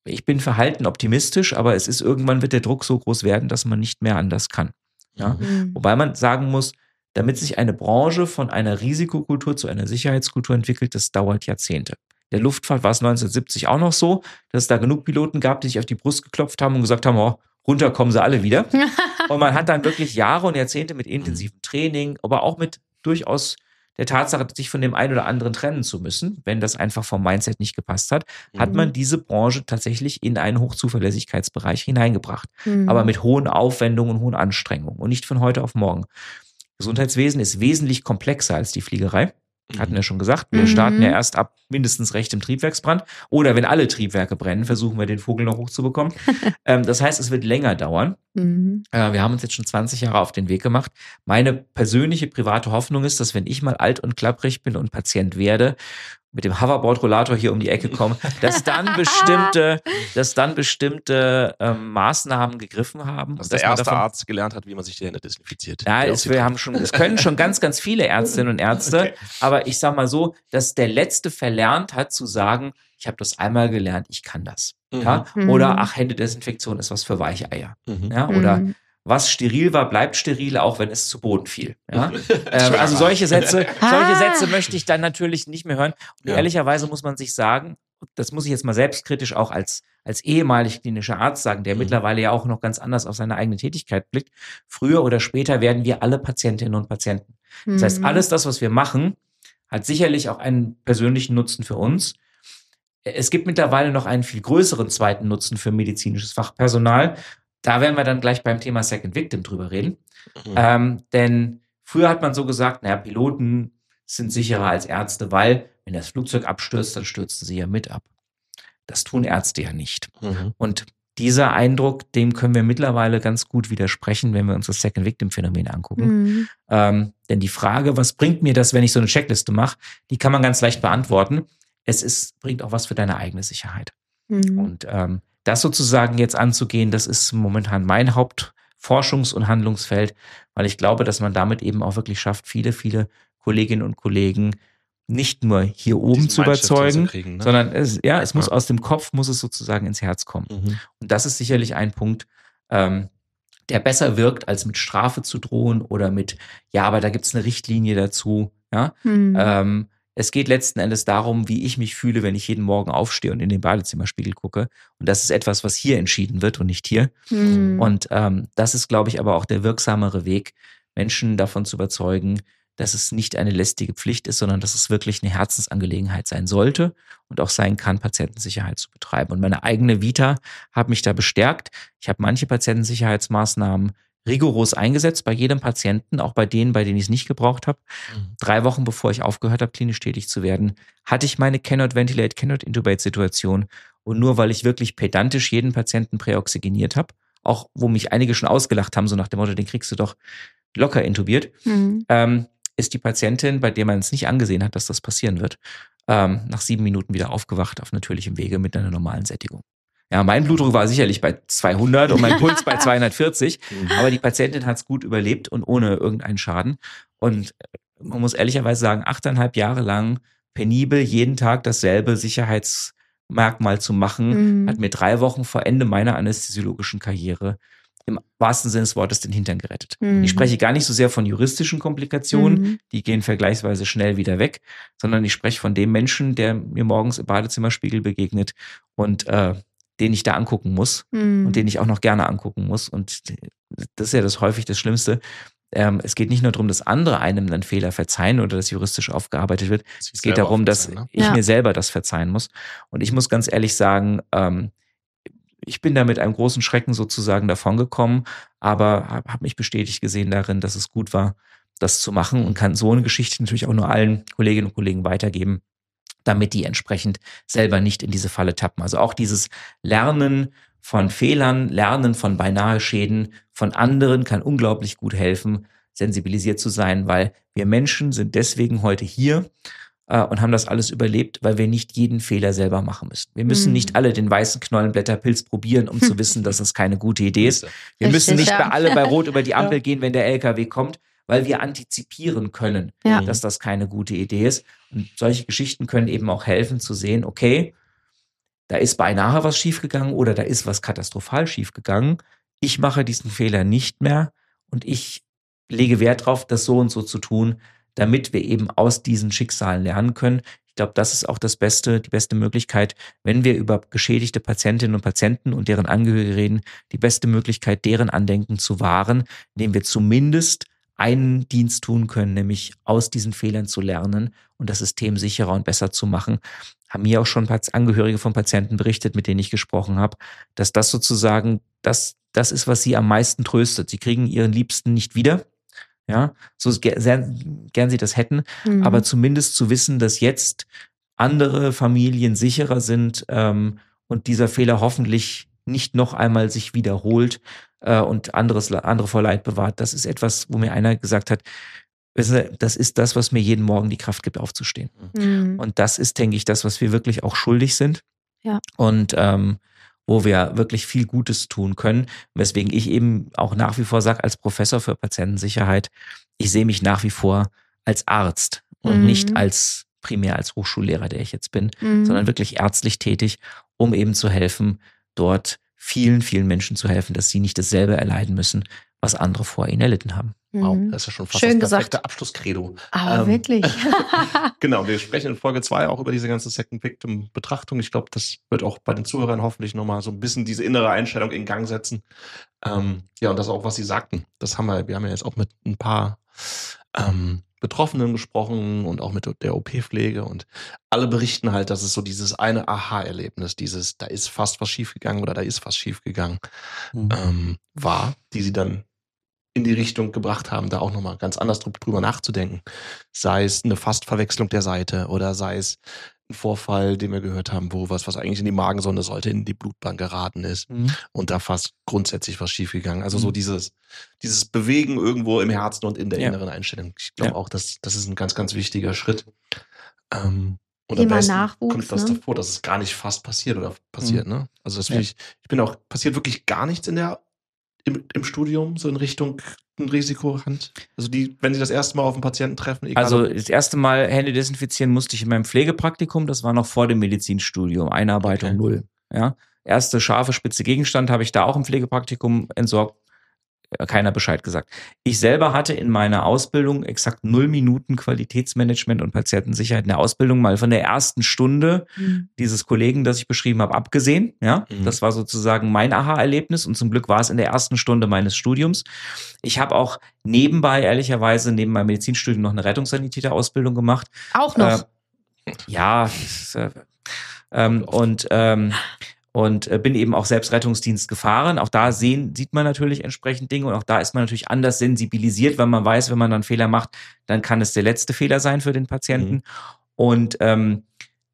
ich bin verhalten optimistisch, aber es ist irgendwann wird der Druck so groß werden, dass man nicht mehr anders kann. Ja? Mhm. Wobei man sagen muss, damit sich eine Branche von einer Risikokultur zu einer Sicherheitskultur entwickelt, das dauert Jahrzehnte. Der Luftfahrt war es neunzehnhundertsiebzig auch noch so, dass es da genug Piloten gab, die sich auf die Brust geklopft haben und gesagt haben, oh, runter kommen sie alle wieder. Und man hat dann wirklich Jahre und Jahrzehnte mit intensivem Training, aber auch mit durchaus der Tatsache, sich von dem einen oder anderen trennen zu müssen, wenn das einfach vom Mindset nicht gepasst hat, mhm. hat man diese Branche tatsächlich in einen Hochzuverlässigkeitsbereich hineingebracht. Mhm. Aber mit hohen Aufwendungen und hohen Anstrengungen und nicht von heute auf morgen. Gesundheitswesen ist wesentlich komplexer als die Fliegerei. Hatten wir schon gesagt, wir mhm. starten ja erst ab mindestens rechtem Triebwerksbrand. Oder wenn alle Triebwerke brennen, versuchen wir den Vogel noch hochzubekommen. ähm, das heißt, es wird länger dauern. Mhm. Äh, wir haben uns jetzt schon zwanzig Jahre auf den Weg gemacht. Meine persönliche private Hoffnung ist, dass wenn ich mal alt und klapprig bin und Patient werde, mit dem Hoverboard-Rollator hier um die Ecke komme, dass dann bestimmte, dass dann bestimmte ähm, Maßnahmen gegriffen haben. Dass und dass der erste davon, Arzt gelernt hat, wie man sich die Hände desinfiziert. Ja, es, wir haben schon, es können schon ganz, ganz viele Ärztinnen und Ärzte, okay. aber ich sag mal so, dass der Letzte verlernt hat zu sagen, ich habe das einmal gelernt, ich kann das. Mhm. Ja? Oder ach, Händedesinfektion ist was für Weicheier. Mhm. Ja? Oder mhm. was steril war, bleibt steril, auch wenn es zu Boden fiel. Ja? ähm, also solche Sätze, solche Sätze möchte ich dann natürlich nicht mehr hören. Und ja. ehrlicherweise muss man sich sagen, das muss ich jetzt mal selbstkritisch auch als, als ehemalig klinischer Arzt sagen, der mhm. mittlerweile ja auch noch ganz anders auf seine eigene Tätigkeit blickt. Früher oder später werden wir alle Patientinnen und Patienten. Das mhm. heißt, alles das, was wir machen, hat sicherlich auch einen persönlichen Nutzen für uns. Es gibt mittlerweile noch einen viel größeren zweiten Nutzen für medizinisches Fachpersonal. Da werden wir dann gleich beim Thema Second Victim drüber reden. Mhm. Ähm, denn früher hat man so gesagt, naja, Piloten sind sicherer als Ärzte, weil wenn das Flugzeug abstürzt, dann stürzen sie ja mit ab. Das tun Ärzte ja nicht. Mhm. Und dieser Eindruck, dem können wir mittlerweile ganz gut widersprechen, wenn wir uns das Second Victim Phänomen angucken. Mhm. Ähm, denn die Frage, was bringt mir das, wenn ich so eine Checkliste mache, die kann man ganz leicht beantworten. Es ist, bringt auch was für deine eigene Sicherheit. Mhm. Und ähm, das sozusagen jetzt anzugehen, das ist momentan mein Hauptforschungs- und Handlungsfeld, weil ich glaube, dass man damit eben auch wirklich schafft, viele, viele Kolleginnen und Kollegen nicht nur hier oben zu überzeugen, kriegen, ne? sondern es, ja, es ja. muss aus dem Kopf, muss es sozusagen ins Herz kommen. Mhm. Und das ist sicherlich ein Punkt, ähm, der besser wirkt, als mit Strafe zu drohen oder mit, ja, aber da gibt's eine Richtlinie dazu. Ja. Mhm. Ähm, Es geht letzten Endes darum, wie ich mich fühle, wenn ich jeden Morgen aufstehe und in den Badezimmerspiegel gucke. Und das ist etwas, was hier entschieden wird und nicht hier. Mhm. Und ähm, das ist, glaube ich, aber auch der wirksamere Weg, Menschen davon zu überzeugen, dass es nicht eine lästige Pflicht ist, sondern dass es wirklich eine Herzensangelegenheit sein sollte und auch sein kann, Patientensicherheit zu betreiben. Und meine eigene Vita hat mich da bestärkt. Ich habe manche Patientensicherheitsmaßnahmen rigoros eingesetzt bei jedem Patienten, auch bei denen, bei denen ich es nicht gebraucht habe. Mhm. Drei Wochen bevor ich aufgehört habe, klinisch tätig zu werden, hatte ich meine Cannot Ventilate, Cannot Intubate Situation. Und nur weil ich wirklich pedantisch jeden Patienten präoxygeniert habe, auch wo mich einige schon ausgelacht haben, so nach dem Motto, den kriegst du doch locker intubiert, mhm. ähm, ist die Patientin, bei der man es nicht angesehen hat, dass das passieren wird, ähm, nach sieben Minuten wieder aufgewacht auf natürlichem Wege mit einer normalen Sättigung. Ja, mein Blutdruck war sicherlich bei zweihundert und mein Puls bei zweihundertvierzig, aber die Patientin hat es gut überlebt und ohne irgendeinen Schaden. Und man muss ehrlicherweise sagen, achteinhalb Jahre lang penibel jeden Tag dasselbe Sicherheitsmerkmal zu machen, mhm. hat mir drei Wochen vor Ende meiner anästhesiologischen Karriere im wahrsten Sinne des Wortes den Hintern gerettet. Mhm. Ich spreche gar nicht so sehr von juristischen Komplikationen, mhm. die gehen vergleichsweise schnell wieder weg, sondern ich spreche von dem Menschen, der mir morgens im Badezimmerspiegel begegnet und äh, den ich da angucken muss mm. und den ich auch noch gerne angucken muss. Und das ist ja das häufig das Schlimmste. Ähm, es geht nicht nur darum, dass andere einem einen Fehler verzeihen oder dass juristisch aufgearbeitet wird. Es geht darum, dass ne? ich ja. mir selber das verzeihen muss. Und ich muss ganz ehrlich sagen, ähm, ich bin da mit einem großen Schrecken sozusagen davongekommen, aber habe hab mich bestätigt gesehen darin, dass es gut war, das zu machen und kann so eine Geschichte natürlich auch nur allen Kolleginnen und Kollegen weitergeben, damit die entsprechend selber nicht in diese Falle tappen. Also auch dieses Lernen von Fehlern, Lernen von beinahe Schäden von anderen kann unglaublich gut helfen, sensibilisiert zu sein, weil wir Menschen sind deswegen heute hier äh, und haben das alles überlebt, weil wir nicht jeden Fehler selber machen müssen. Wir müssen mhm. nicht alle den weißen Knollenblätterpilz probieren, um zu wissen, dass es keine gute Idee ist. Wir Richtig, müssen nicht ja. bei alle bei Rot über die Ampel ja. gehen, wenn der L K W kommt, weil wir antizipieren können, ja. dass das keine gute Idee ist. Und solche Geschichten können eben auch helfen zu sehen, okay, da ist beinahe was schiefgegangen oder da ist was katastrophal schiefgegangen. Ich mache diesen Fehler nicht mehr und ich lege Wert darauf, das so und so zu tun, damit wir eben aus diesen Schicksalen lernen können. Ich glaube, das ist auch das Beste, die beste Möglichkeit, wenn wir über geschädigte Patientinnen und Patienten und deren Angehörige reden, die beste Möglichkeit, deren Andenken zu wahren, indem wir zumindest einen Dienst tun können, nämlich aus diesen Fehlern zu lernen und das System sicherer und besser zu machen. Haben mir auch schon Angehörige von Patienten berichtet, mit denen ich gesprochen habe, dass das sozusagen das, das ist, was sie am meisten tröstet. Sie kriegen ihren Liebsten nicht wieder, ja, so sehr gern sie das hätten, mhm. aber zumindest zu wissen, dass jetzt andere Familien sicherer sind ähm, und dieser Fehler hoffentlich nicht noch einmal sich wiederholt äh, und anderes, andere vor Leid bewahrt. Das ist etwas, wo mir einer gesagt hat, das ist das, was mir jeden Morgen die Kraft gibt, aufzustehen. Mhm. Und das ist, denke ich, das, was wir wirklich auch schuldig sind. Ja. Und ähm, wo wir wirklich viel Gutes tun können. Weswegen ich eben auch nach wie vor sage, als Professor für Patientensicherheit, ich sehe mich nach wie vor als Arzt und mhm. nicht als primär als Hochschullehrer, der ich jetzt bin, mhm. sondern wirklich ärztlich tätig, um eben zu helfen, dort vielen, vielen Menschen zu helfen, dass sie nicht dasselbe erleiden müssen, was andere vor ihnen erlitten haben. Wow, das ist ja schon fast Schön das perfekte gesagt. Abschlusskredo. Aber ähm, wirklich. Genau, wir sprechen in Folge zwei auch über diese ganze Second Victim Betrachtung. Ich glaube, das wird auch bei den Zuhörern hoffentlich nochmal so ein bisschen diese innere Einstellung in Gang setzen. Ähm, ja, und das auch, was Sie sagten. Das haben wir, wir haben ja jetzt auch mit ein paar ähm, Betroffenen gesprochen und auch mit der O P-Pflege und alle berichten halt, dass es so dieses eine Aha-Erlebnis, dieses, da ist fast was schiefgegangen oder da ist was schiefgegangen, mhm. ähm, war, die sie dann in die Richtung gebracht haben, da auch nochmal ganz anders drüber nachzudenken. Sei es eine Fastverwechslung der Seite oder sei es ein Vorfall, den wir gehört haben, wo was, was eigentlich in die Magensonde sollte, in die Blutbahn geraten ist mhm. und da fast grundsätzlich was schiefgegangen. Also mhm. so dieses, dieses Bewegen irgendwo im Herzen und in der ja. inneren Einstellung. Ich glaube ja. auch, dass das ist ein ganz, ganz wichtiger Schritt. Ähm, und am besten Nachwuchs, kommt das ne? davor, dass es gar nicht fast passiert oder passiert. Mhm. Ne? Also das ja. ich, ich bin auch, passiert wirklich gar nichts in der Im, im Studium, so in Richtung ein Risikohand? Also die, wenn Sie das erste Mal auf einen Patienten treffen? Egal also das erste Mal Hände desinfizieren musste ich in meinem Pflegepraktikum, das war noch vor dem Medizinstudium, Einarbeitung okay. null. Ja? Erste scharfe, spitze Gegenstand habe ich da auch im Pflegepraktikum entsorgt, keiner Bescheid gesagt. Ich selber hatte in meiner Ausbildung exakt null Minuten Qualitätsmanagement und Patientensicherheit in der Ausbildung mal von der ersten Stunde mhm. dieses Kollegen, das ich beschrieben habe, abgesehen. Ja, mhm. das war sozusagen mein Aha-Erlebnis und zum Glück war es in der ersten Stunde meines Studiums. Ich habe auch nebenbei, ehrlicherweise, neben meinem Medizinstudium noch eine Rettungssanitäter-Ausbildung gemacht. Auch noch? Äh, ja, das, äh, ähm, und ähm, Und äh, bin eben auch selbst Rettungsdienst gefahren. Auch da sehen, sieht man natürlich entsprechend Dinge und auch da ist man natürlich anders sensibilisiert, weil man weiß, wenn man dann Fehler macht, dann kann es der letzte Fehler sein für den Patienten. Mhm. Und ähm,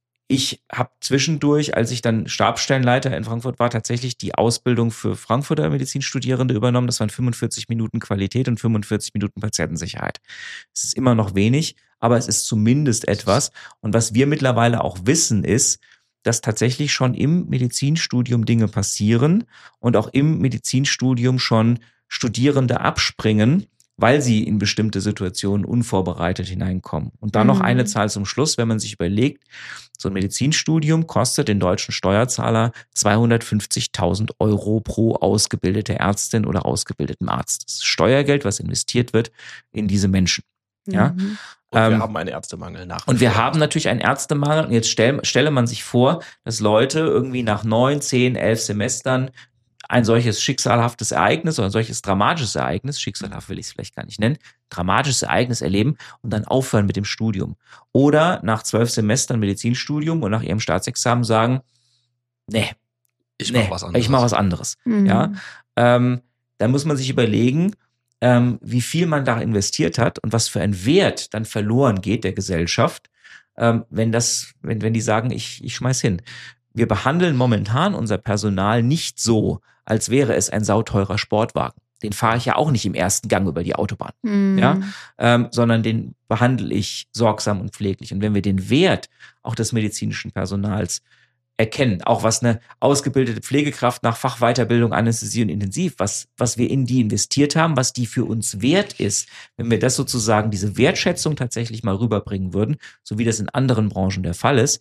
ich habe zwischendurch, als ich dann Stabsstellenleiter in Frankfurt war, tatsächlich die Ausbildung für Frankfurter Medizinstudierende übernommen. Das waren fünfundvierzig Minuten Qualität und fünfundvierzig Minuten Patientensicherheit. Es ist immer noch wenig, aber es ist zumindest etwas. Und was wir mittlerweile auch wissen ist, dass tatsächlich schon im Medizinstudium Dinge passieren und auch im Medizinstudium schon Studierende abspringen, weil sie in bestimmte Situationen unvorbereitet hineinkommen. Und dann mhm. noch eine Zahl zum Schluss, wenn man sich überlegt, so ein Medizinstudium kostet den deutschen Steuerzahler zweihundertfünfzigtausend Euro pro ausgebildete Ärztin oder ausgebildeten Arzt. Das ist Steuergeld, was investiert wird in diese Menschen. Ja. Mhm. Und wir ähm, haben einen Ärztemangel nach. Und wir haben natürlich einen Ärztemangel. Und jetzt stell, stelle man sich vor, dass Leute irgendwie nach neun, zehn, elf Semestern ein solches schicksalhaftes Ereignis oder ein solches dramatisches Ereignis, schicksalhaft will ich es vielleicht gar nicht nennen, dramatisches Ereignis erleben und dann aufhören mit dem Studium. Oder nach zwölf Semestern Medizinstudium und nach ihrem Staatsexamen sagen, nee, ich nee, mache was anderes. Ich mache was anderes. Mhm. Ja, ähm, dann muss man sich überlegen, Ähm, wie viel man da investiert hat und was für ein Wert dann verloren geht der Gesellschaft, ähm, wenn das, wenn, wenn die sagen, ich, ich schmeiß hin. Wir behandeln momentan unser Personal nicht so, als wäre es ein sauteurer Sportwagen. Den fahre ich ja auch nicht im ersten Gang über die Autobahn, mhm. ja, ähm, sondern den behandle ich sorgsam und pfleglich. Und wenn wir den Wert auch des medizinischen Personals erkennen, auch was eine ausgebildete Pflegekraft nach Fachweiterbildung, Anästhesie und Intensiv, was, was wir in die investiert haben, was die für uns wert ist, wenn wir das sozusagen, diese Wertschätzung tatsächlich mal rüberbringen würden, so wie das in anderen Branchen der Fall ist,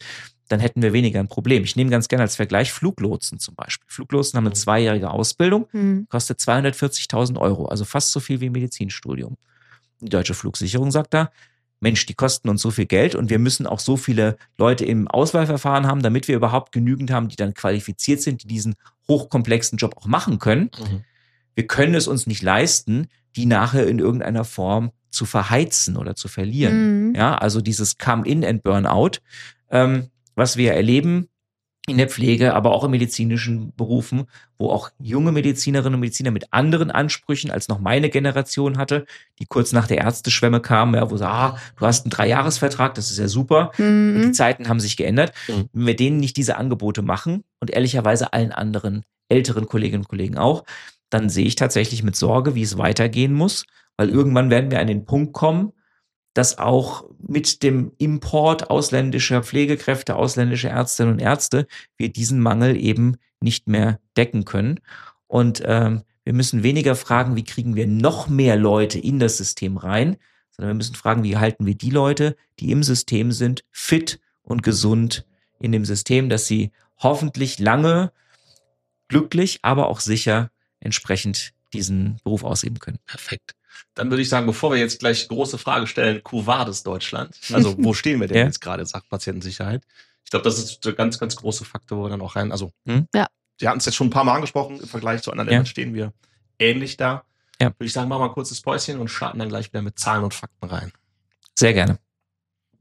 dann hätten wir weniger ein Problem. Ich nehme ganz gerne als Vergleich Fluglotsen zum Beispiel. Fluglotsen haben eine zweijährige Ausbildung, Mhm. kostet zweihundertvierzigtausend Euro, also fast so viel wie ein Medizinstudium. Die Deutsche Flugsicherung sagt da, Mensch, die kosten uns so viel Geld und wir müssen auch so viele Leute im Auswahlverfahren haben, damit wir überhaupt genügend haben, die dann qualifiziert sind, die diesen hochkomplexen Job auch machen können. Mhm. Wir können es uns nicht leisten, die nachher in irgendeiner Form zu verheizen oder zu verlieren. Mhm. Ja, also dieses Come-in and Burnout, ähm, was wir erleben in der Pflege, aber auch in medizinischen Berufen, wo auch junge Medizinerinnen und Mediziner mit anderen Ansprüchen als noch meine Generation hatte, die kurz nach der Ärzteschwemme kamen, ja, wo sie, ah, du hast einen Dreijahresvertrag, das ist ja super. Und die Mhm. Zeiten haben sich geändert. Mhm. Wenn wir denen nicht diese Angebote machen und ehrlicherweise allen anderen älteren Kolleginnen und Kollegen auch, dann sehe ich tatsächlich mit Sorge, wie es weitergehen muss, weil irgendwann werden wir an den Punkt kommen, dass auch mit dem Import ausländischer Pflegekräfte, ausländischer Ärztinnen und Ärzte, wir diesen Mangel eben nicht mehr decken können. Und ähm, wir müssen weniger fragen, wie kriegen wir noch mehr Leute in das System rein, sondern wir müssen fragen, wie halten wir die Leute, die im System sind, fit und gesund in dem System, dass sie hoffentlich lange, glücklich, aber auch sicher entsprechend diesen Beruf ausüben können. Perfekt. Dann würde ich sagen, bevor wir jetzt gleich große Frage stellen, Quo Vadis Deutschland? Also wo stehen wir denn Ja. jetzt gerade, sagt Patientensicherheit? Ich glaube, das ist der ganz, ganz große Faktor, wo wir dann auch rein, also Hm? Ja. wir hatten es jetzt schon ein paar Mal angesprochen, im Vergleich zu anderen Ja. Ländern stehen wir ähnlich da. Ja. Würde ich sagen, machen wir ein kurzes Päuschen und starten dann gleich wieder mit Zahlen und Fakten rein. Sehr gerne.